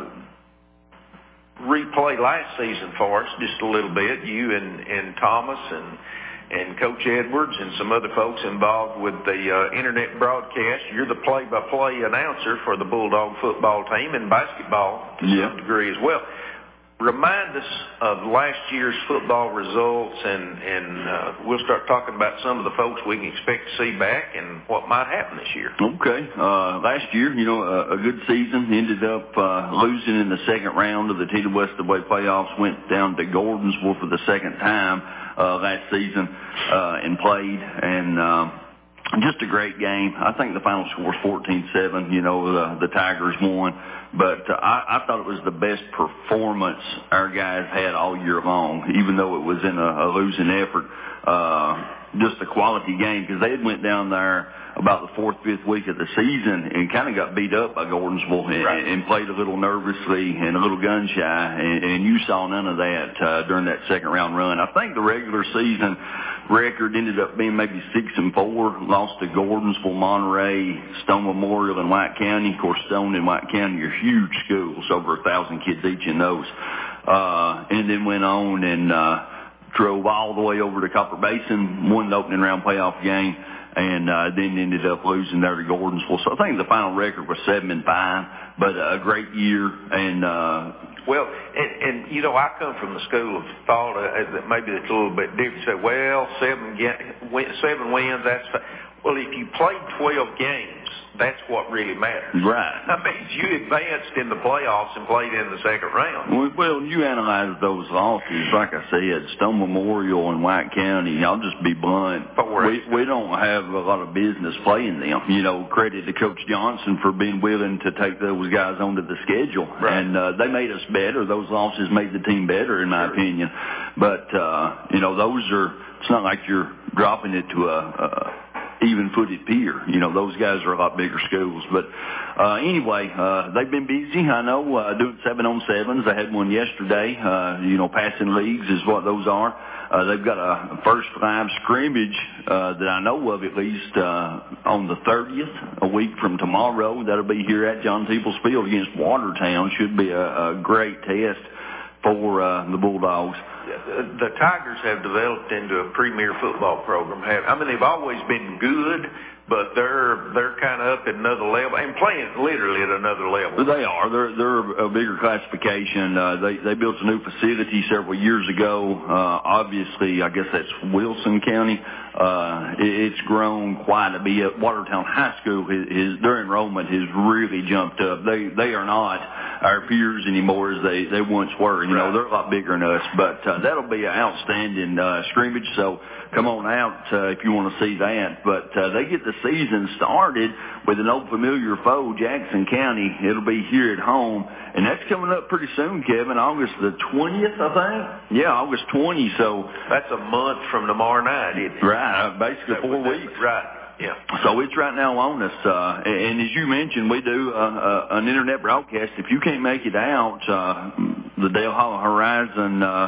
replay last season for us just a little bit. You and, and Thomas and and Coach Edwards and some other folks involved with the uh, internet broadcast. You're the play-by-play announcer for the Bulldog football team and basketball to yeah. some degree as well. Remind us of last year's football results, and, and uh, we'll start talking about some of the folks we can expect to see back and what might happen this year. Okay. Uh, last year, you know, a, a good season. Ended up uh, losing in the second round of the T W S W A playoffs. Went down to Gordonsville for the second time uh, last season uh, and played. And uh, just a great game. I think the final score was fourteen seven. You know, the, the Tigers won. but uh, I, I thought it was the best performance our guys had all year long, even though it was in a, a losing effort. Uh, just a quality game, because they had went down there about the fourth, fifth week of the season and kind of got beat up by Gordonsville and, right. and played a little nervously and a little gun shy, and, and you saw none of that uh, during that second round run. I think the regular season record ended up being maybe six and four, lost to Gordonsville, Monterey, Stone Memorial, and White County. Of course, Stone and White County are huge schools, over a thousand kids each in those, uh, and then went on and uh, drove all the way over to Copper Basin, won the opening round playoff game, and uh, then ended up losing there to Gordonsville. So I think the final record was seven and five, but a great year. And uh, well, and, and you know, I come from the school of thought uh, that maybe it's a little bit different. Say, well, seven ga- seven wins, that's fine. Well, if you played twelve games, that's what really matters. Right. I mean, you advanced in the playoffs and played in the second round. Well, you analyze those losses, like I said, Stone Memorial and White County, I'll just be blunt. We, we don't have a lot of business playing them. You know, credit to Coach Johnson for being willing to take those guys onto the schedule. Right. And uh, they made us better. Those losses made the team better, in my sure. opinion. But, uh, you know, those are, it's not like you're dropping it to a, a even-footed peer. You know, those guys are a lot bigger schools. But uh, anyway, uh, they've been busy, I know, uh, doing seven-on-sevens. They had one yesterday. Uh, you know, passing leagues is what those are. Uh, they've got a first five scrimmage uh, that I know of at least uh, on the thirtieth, a week from tomorrow. That'll be here at John Teeples Field against Watertown. Should be a, a great test for uh, the Bulldogs. The Tigers have developed into a premier football program. Have I mean, they've always been good, but they're they're kind of up at another level and playing literally at another level. They are. They're they're a bigger classification. Uh, they they built a new facility several years ago. Uh, obviously, I guess that's Wilson County. Uh, it, it's grown quite a bit. Watertown High School, is, is their enrollment has really jumped up. They they are not our peers anymore as they they once were. You know, they're a lot bigger than us. But uh, that'll be an outstanding uh, scrimmage. So come on out uh, if you want to see that. But uh, they get the season started with an old familiar foe, Jackson County. It'll be here at home, and that's coming up pretty soon, Kevin. August the twentieth, I think. Yeah, August twentieth. So that's a month from tomorrow night, isn't it? Right, basically four weeks. Right. Yeah. So it's right now on us. Uh, and as you mentioned, we do uh, uh, an internet broadcast. If you can't make it out, uh, the Dale Hall Horizon uh,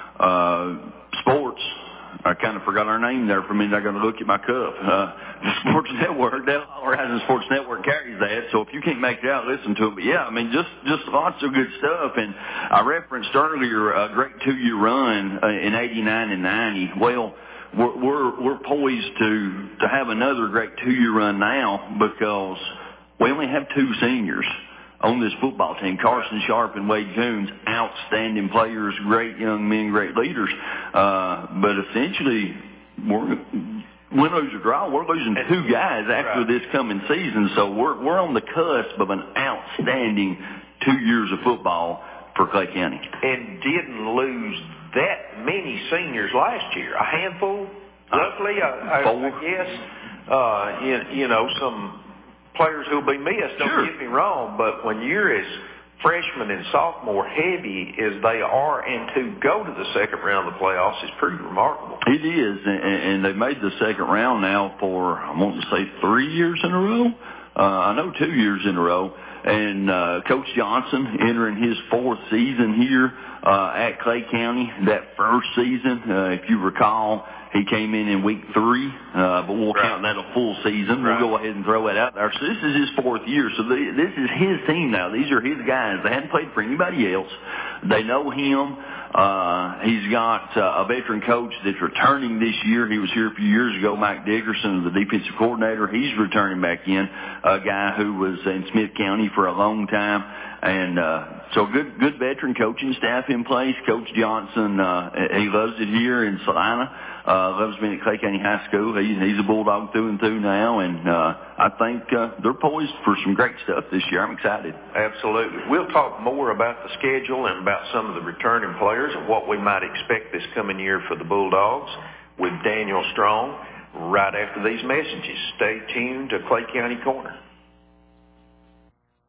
uh, Sports, I kind of forgot our name there for a minute. I got to look at my cup. Uh, the Sports Network, Dale Hall Horizon Sports Network carries that. So if you can't make it out, listen to it. But yeah, I mean, just just lots of good stuff. And I referenced earlier a great two-year run uh, in eighty-nine and ninety. Well, We're, we're, we're poised to, to have another great two-year run now because we only have two seniors on this football team. Carson Sharp and Wade Coons, outstanding players, great young men, great leaders. Uh, but essentially, we're, win, lose, or draw, we're losing two guys after right. this coming season. So we're, we're on the cusp of an outstanding two years of football for Clay County. And didn't lose that many seniors last year. A handful, roughly, I, I, I guess. Uh, you, you know, some players who'll be missed, don't sure. get me wrong, but when you're as freshman and sophomore heavy as they are, and to go to the second round of the playoffs is pretty remarkable. It is, and, and they've made the second round now for, I want to say, three years in a row. Uh, I know two years in a row. And uh, Coach Johnson entering his fourth season here uh, at Clay County. That first season, uh, if you recall, he came in in week three, uh, but we'll right. count that a full season. Right. We'll go ahead and throw it out there. So this is his fourth year. So the, this is his team now. These are his guys. They hadn't played for anybody else. They know him. Uh, he's got uh, a veteran coach that's returning this year. He was here a few years ago, Mike Dickerson, the defensive coordinator. He's returning back in, a guy who was in Smith County for a long time. And uh, so good good veteran coaching staff in place. Coach Johnson, uh, he loves it here in Salina. Uh, loves being at Clay County High School. He, he's a Bulldog through and through now, and uh, I think uh, they're poised for some great stuff this year. I'm excited. Absolutely. We'll talk more about the schedule and about some of the returning players and what we might expect this coming year for the Bulldogs with Daniel Strong right after these messages. Stay tuned to Clay County Corner.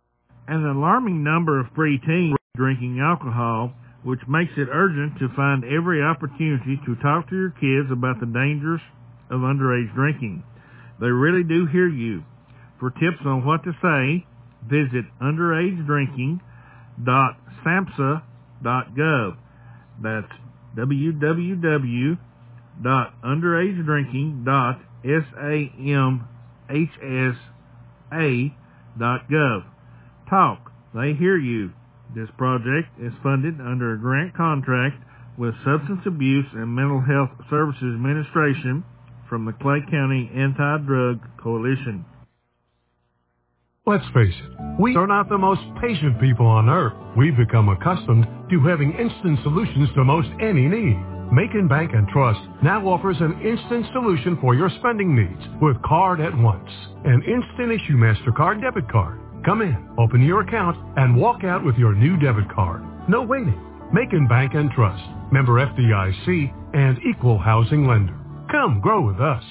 An alarming number of preteens drinking alcohol, which makes it urgent to find every opportunity to talk to your kids about the dangers of underage drinking. They really do hear you. For tips on what to say, visit underage drinking dot samhsa dot gov. That's w w w dot underage drinking dot samhsa dot gov. Talk. They hear you. This project is funded under a grant contract with Substance Abuse and Mental Health Services Administration from the Clay County Anti-Drug Coalition. Let's face it, we are not the most patient people on earth. We've become accustomed to having instant solutions to most any need. Macon Bank and Trust now offers an instant solution for your spending needs with Card at Once, an instant issue MasterCard debit card. Come in, open your account, and walk out with your new debit card. No waiting. Macon Bank and Trust, member F D I C, and equal housing lender. Come grow with us.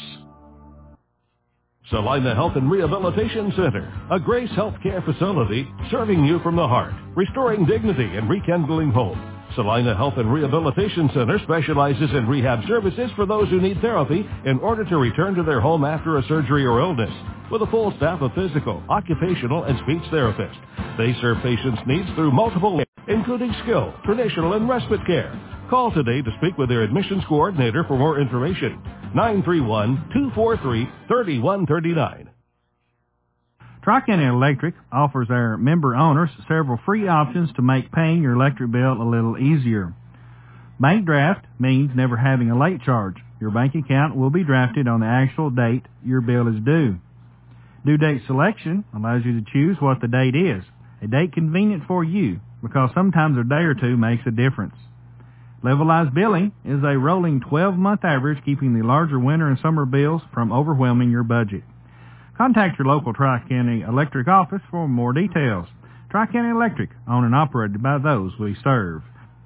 Salina Health and Rehabilitation Center, a Grace Healthcare facility serving you from the heart, restoring dignity and rekindling hope. Salina Health and Rehabilitation Center specializes in rehab services for those who need therapy in order to return to their home after a surgery or illness, with a full staff of physical, occupational, and speech therapists. They serve patients' needs through multiple ways, including skill, traditional, and respite care. Call today to speak with their admissions coordinator for more information. nine three one, two four three, three one three nine. Tri-County Electric offers our member owners several free options to make paying your electric bill a little easier. Bank draft means never having a late charge. Your bank account will be drafted on the actual date your bill is due. Due date selection allows you to choose what the date is, a date convenient for you, because sometimes a day or two makes a difference. Levelized billing is a rolling twelve-month average, keeping the larger winter and summer bills from overwhelming your budget. Contact your local Tri-County Electric office for more details. Tri-County Electric, owned and operated by those we serve.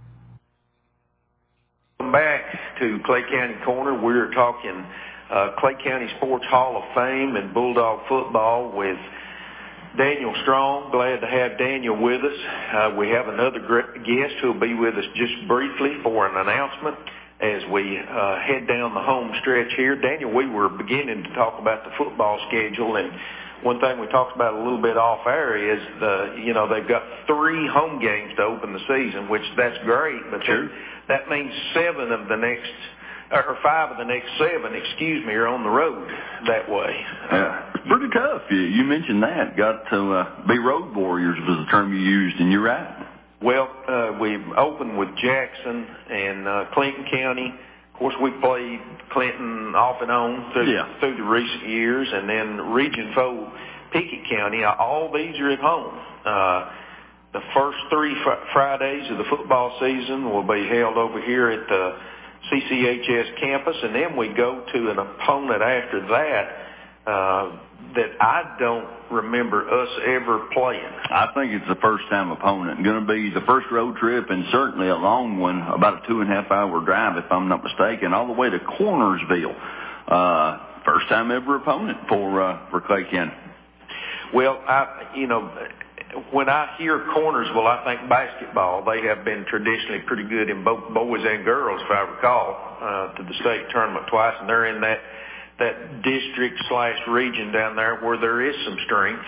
Welcome back to Clay County Corner. We're talking uh, Clay County Sports Hall of Fame and Bulldog football with Daniel Strong. Glad to have Daniel with us. Uh, we have another guest who will be with us just briefly for an announcement as we uh, head down the home stretch here. Daniel, we were beginning to talk about the football schedule, and one thing we talked about a little bit off air is the, you know, they've got three home games to open the season, which that's great, but sure. that means seven of the next, or five of the next seven, excuse me, are on the road that way. Yeah, it's pretty tough. You, you mentioned that. Got to uh, be road warriors was the term you used, and you're right. Well, uh, we opened with Jackson and uh, Clinton County. Of course, we played Clinton off and on through, yeah. through the recent years, and then Region four, Pickett County. All these are at home. Uh, the first three fr- Fridays of the football season will be held over here at the C C H S campus, and then we go to an opponent after that uh, that I don't remember us ever playing. I think it's the first time opponent. Going to be the first road trip, and certainly a long one, about a two and a half hour drive, if I'm not mistaken, all the way to Cornersville. Uh, first time ever opponent for uh, for Clay County. Well, I, you know, when I hear Cornersville, I think basketball. They have been traditionally pretty good in both boys and girls, if I recall, uh, to the state tournament twice, and they're in that that district slash region down there where there is some strength,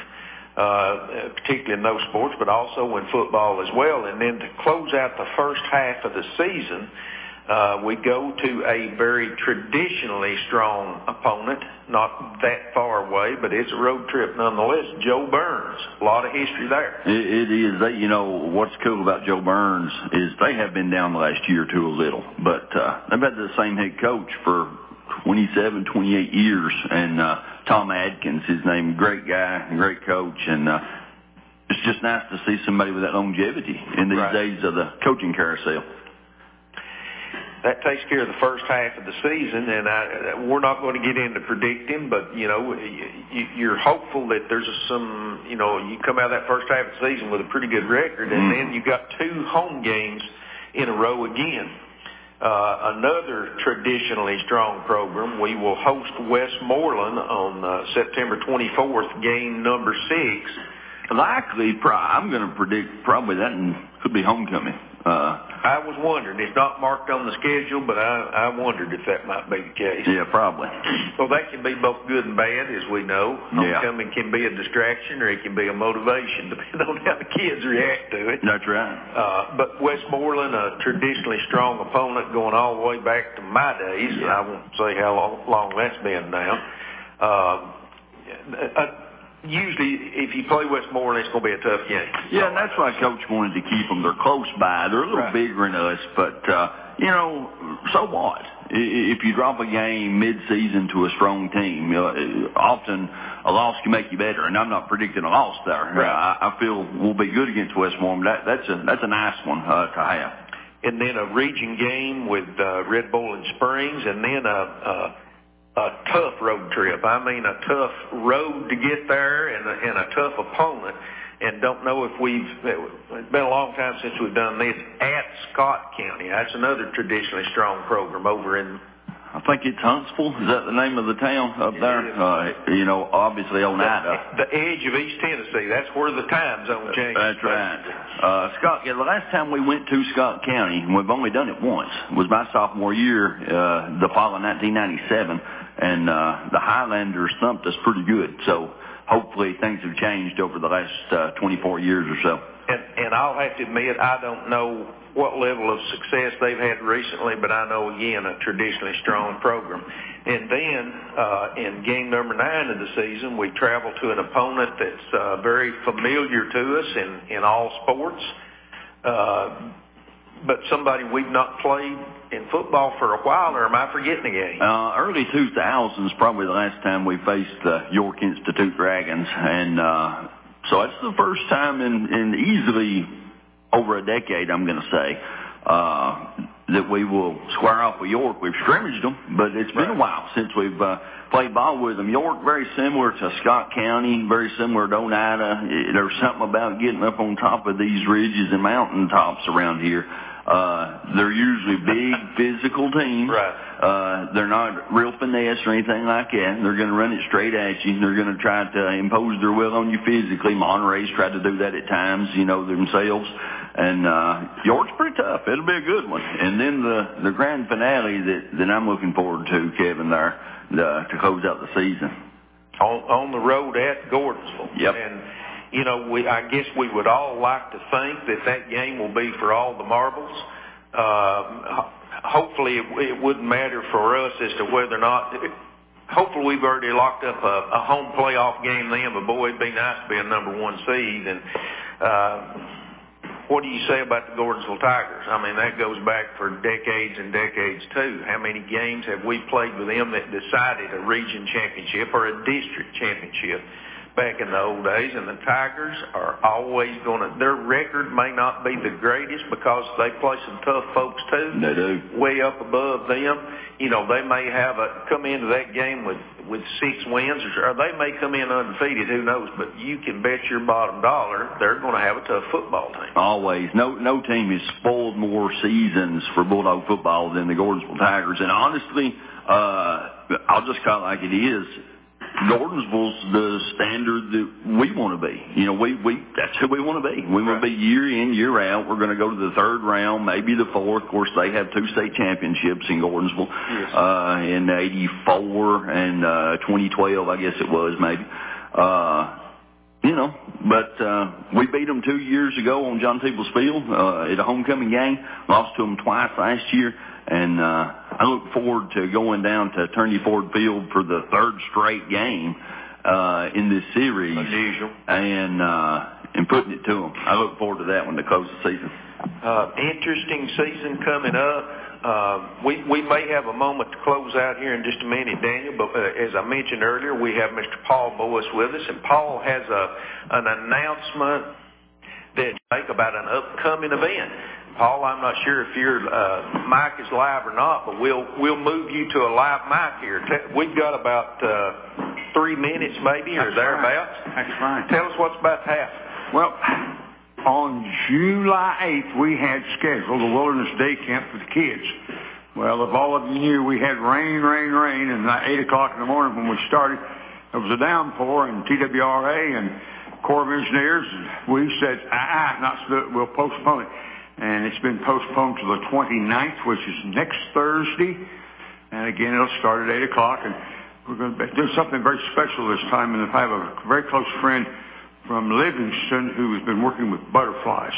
uh, particularly in those sports, but also in football as well. And then to close out the first half of the season, uh, we go to a very traditionally strong opponent, not that far away, but it's a road trip nonetheless. Joe Burns, a lot of history there. It, it is. They, you know, what's cool about Joe Burns is they have been down the last year or two a little, but uh, they've had the same head coach for twenty-seven, twenty-eight years, and uh, Tom Adkins, his name, great guy, great coach, and uh, it's just nice to see somebody with that longevity in these right. days of the coaching carousel. That takes care of the first half of the season, and I, we're not going to get into predicting, but, you know, you, you're hopeful that there's some, you know, you come out of that first half of the season with a pretty good record, and mm. then you got two home games in a row again. Uh, another traditionally strong program, we will host Westmoreland on uh, September twenty-fourth, game number six. likely, I'm going to predict probably that could be homecoming. Uh, I was wondering. It's not marked on the schedule, but I, I wondered if that might be the case. Yeah, probably. Well, that can be both good and bad, as we know. Homecoming yeah. can be a distraction or it can be a motivation, depending on how the kids react to it. That's right. Uh, but Westmoreland, a traditionally strong opponent going all the way back to my days. Yeah. I won't say how long, long that's been now. Uh, uh, Usually, if you play Westmoreland, it's going to be a tough game. Yeah, and that's why Coach wanted to keep them. They're close by. They're a little right. bigger than us, but, uh, you know, so what? If you drop a game mid-season to a strong team, you know, often a loss can make you better, and I'm not predicting a loss there. Right. I, I feel we'll be good against Westmoreland. That, that's, a, that's a nice one uh, to have. And then a region game with uh, Red Bull and Springs, and then a... a A tough road trip. I mean, a tough road to get there and a, and a tough opponent. And don't know if we've, it's been a long time since we've done this, at Scott County. That's another traditionally strong program over in... I think it's Huntsville. Is that the name of the town up there? Uh, you know, obviously Oneida. The, the edge of East Tennessee. That's where the time zone changes. That's right. Uh, Scott, yeah, the last time we went to Scott County, and we've only done it once, was my sophomore year, uh, the fall of nineteen ninety-seven. And uh, the Highlanders thumped us pretty good. So hopefully things have changed over the last uh, twenty-four years or so. And, and I'll have to admit, I don't know what level of success they've had recently, but I know, again, a traditionally strong program. And then uh, in game number nine of the season, we travel to an opponent that's uh, very familiar to us in, in all sports, uh, but somebody we've not played in football for a while, or am I forgetting a game? Uh, early two thousands, probably the last time we faced the York Institute Dragons. And uh, so it's the first time in, in easily over a decade, I'm going to say, uh, that we will square off with York. We've scrimmaged them, but it's been right. a while since we've uh, played ball with them. York, very similar to Scott County, very similar to Oneida. There's something about getting up on top of these ridges and mountain tops around here. Uh, they're usually big, physical teams. Right. Uh, they're not real finesse or anything like that. They're going to run it straight at you. They're going to try to impose their will on you physically. Monterey's tried to do that at times, you know, themselves. And uh, York's pretty tough. It'll be a good one. And then the, the grand finale that, that I'm looking forward to, Kevin, there, the, to close out the season. On, on the road at Gordonsville. Yep. And, you know, we I guess we would all like to think that that game will be for all the marbles. Uh, hopefully it, it wouldn't matter for us as to whether or not... It, hopefully we've already locked up a, a home playoff game then, but boy, it'd be nice to be a number one seed. And uh, what do you say about the Gordonsville Tigers? I mean, that goes back for decades and decades, too. How many games have we played with them that decided a region championship or a district championship back in the old days? And the Tigers are always going to, their record may not be the greatest because they play some tough folks, too. They do. Way up above them. You know, they may have a, come into that game with, with six wins, or they may come in undefeated, who knows, but you can bet your bottom dollar they're going to have a tough football team. Always. No no team has spoiled more seasons for Bulldog football than the Gordonsville Tigers. And honestly, uh, I'll just call it like it is. Gordonsville's the standard that we want to be. You know, we, we that's who we want to be. We want to be year in, year out. We're going to go to the third round, maybe the fourth. Of course, they have two state championships in Gordonsville, yes. uh, in eighty-four and uh, twenty twelve, I guess it was, maybe. Uh, you know, but uh, we beat them two years ago on John Peebles Field uh, at a homecoming game. Lost to them twice last year. And uh, I look forward to going down to Turney Ford Field for the third straight game uh, in this series. Unusual. And, uh, and putting it to them. I look forward to that one to close the season. Uh, interesting season coming up. Uh, we, we may have a moment to close out here in just a minute, Daniel, but uh, as I mentioned earlier, we have Mister Paul Boas with us, and Paul has a an announcement that make about an upcoming event. Paul, I'm not sure if your uh, mic is live or not, but we'll we'll move you to a live mic here. We've got about uh, three minutes maybe or That's thereabouts. Right. That's right. Tell us what's about to happen. Well, on July eighth, we had scheduled a Wilderness Day Camp for the kids. Well, if all of you knew, we had rain, rain, rain, and at eight o'clock in the morning when we started, there was a downpour in T W R A, and Corps of Engineers, and we said, ah, not we'll postpone it. And it's been postponed to the twenty-ninth, which is next Thursday. And again, it'll start at eight o'clock. And we're going to do something very special this time. And I have a very close friend from Livingston who has been working with butterflies.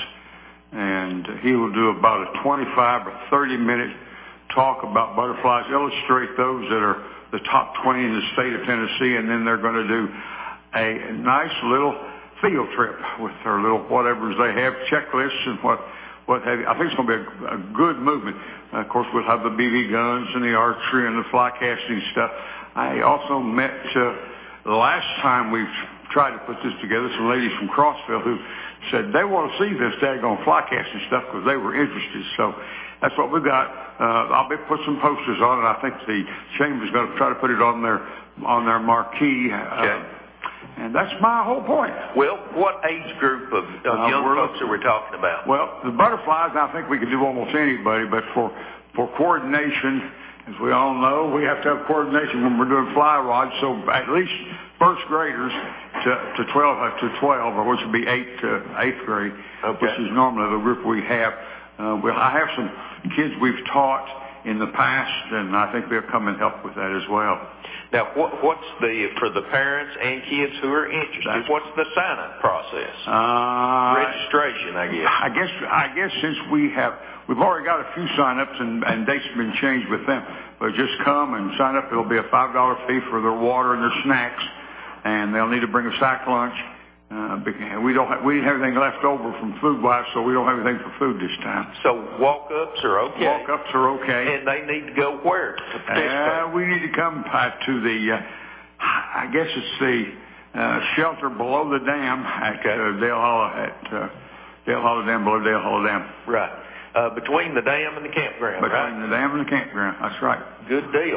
And he will do about a twenty-five or thirty minute talk about butterflies, illustrate those that are the top twenty in the state of Tennessee, and then they're going to do a nice little field trip with their little whatevers they have, checklists and what, what have you. I think it's going to be a, a good movement. Uh, of course, we'll have the B B guns and the archery and the fly casting stuff. I also met, uh, the last time we've tried to put this together, some ladies from Crossville who said they want to see this daggone fly casting stuff because they were interested. So that's what we've got. Uh, I'll be put some posters on it. I think the Chamber's going to try to put it on their on their marquee. Uh, okay. And that's my whole point. Well, what age group of, of uh, young folks are we talking about? Well, the butterflies, I think we can do almost anybody, but for for coordination, as we all know, we have to have coordination when we're doing fly rods. So at least first graders to to twelve uh, to twelve, or which would be eight to eighth grade, okay. which is normally the group we have. Uh, well, I have some kids we've taught in the past, and I think they'll come and help with that as well. Now, what, what's the, for the parents and kids who are interested, That's, what's the sign-up process? Uh, Registration, I guess. I guess, I guess since we have, we've already got a few sign-ups and, and dates have been changed with them, but just come and sign up. It'll be a five dollar fee for their water and their snacks, and they'll need to bring a sack lunch. Uh, we don't have, we didn't have anything left over from food wise, so we don't have anything for food this time. So walk-ups are okay? Walk-ups are okay. And they need to go where to participate? Uh, we need to come uh, to the, uh, I guess it's the uh, shelter below the dam at okay. uh, Dale Hollow, at uh, Dale Hollow Dam, below Dale Hollow Dam. Right. Uh, between the dam and the campground, between right? Between the dam and the campground, that's right. Good deal.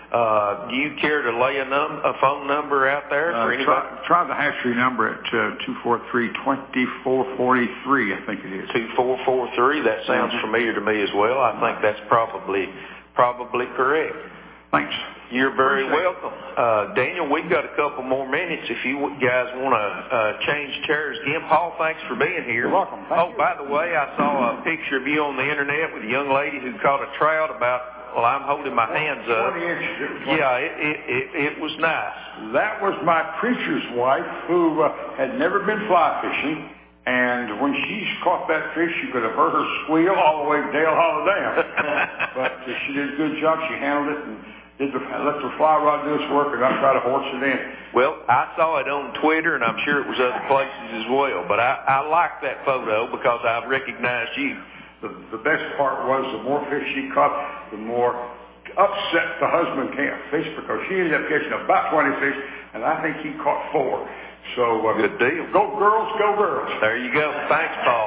Uh, do you care to lay a, num- a phone number out there uh, for anybody? Try, try the Hatchery number at uh, two four three, two four four three, I think it is. two four four three, that sounds mm-hmm. familiar to me as well. I think that's probably probably correct. Thanks. You're very welcome. Uh, Daniel, we've got a couple more minutes if you guys want to uh, change chairs again. Paul, thanks for being here. You're welcome. Thank oh, you. by the way, I saw a picture of you on the internet with a young lady who caught a trout about, well, I'm holding my hands up. twenty inches. Yeah, it, it, it, it was nice. That was my preacher's wife who uh, had never been fly fishing. And when she caught that fish, you could have heard her squeal all the way to Dale Hollow Dam. But uh, she did a good job. She handled it and did the, let the fly rod do its work, and I tried to horse it in. Well, I saw it on Twitter, and I'm sure it was other places as well. But I, I liked that photo because I recognized you. The, the best part was the more fish she caught, the more upset the husband can't fish because she ended up catching about twenty fish, and I think he caught four. So uh, good deal. Go girls, go girls. There you go. Thanks, Paul.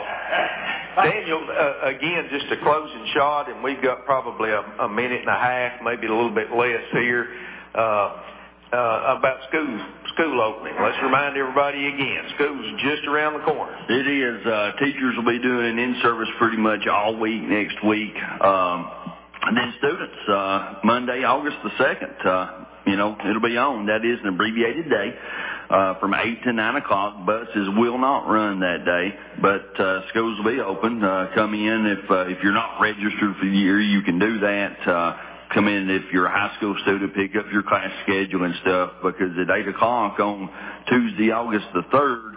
Daniel, uh, again, just a closing shot, and we've got probably a, a minute and a half, maybe a little bit less here, uh, uh, about school school opening. Let's remind everybody again, school's just around the corner. It is. Uh, teachers will be doing an in-service pretty much all week next week. Um, and then students, uh, Monday, August the second, uh, you know, it'll be on. That is an abbreviated day. Uh, from eight to nine o'clock. Buses will not run that day, but uh, schools will be open. Uh, come in if uh, if you're not registered for the year, you can do that. Uh, come in if you're a high school student, pick up your class schedule and stuff, because at eight o'clock on Tuesday, August the third,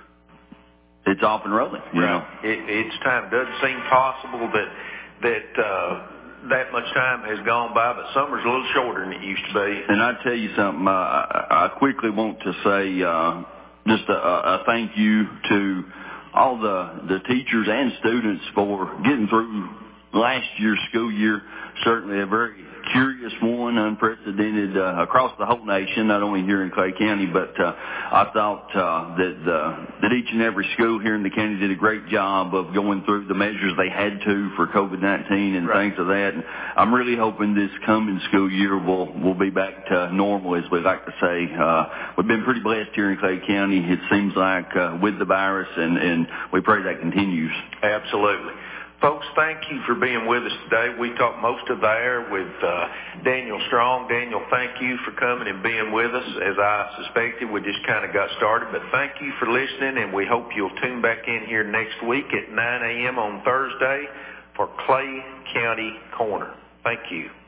it's off and rolling. You right. know, it, it's time. It doesn't seem possible that that. Uh, that much time has gone by, but summer's a little shorter than it used to be. And I tell you something, uh, I, I quickly want to say uh, just a, a thank you to all the, the teachers and students for getting through last year's school year. Certainly a very curious one, unprecedented uh, across the whole nation, not only here in Clay County, but uh, I thought uh, that uh, that each and every school here in the county did a great job of going through the measures they had to for COVID nineteen and right. things of that. And I'm really hoping this coming school year will will be back to normal, as we like to say. Uh, we've been pretty blessed here in Clay County, it seems like, uh, with the virus, and, and we pray that continues. Absolutely. Folks, thank you for being with us today. We talked most of the hour with uh, Daniel Strong. Daniel, thank you for coming and being with us. As I suspected, we just kind of got started, but thank you for listening, and we hope you'll tune back in here next week at nine a.m. on Thursday for Clay County Corner. Thank you.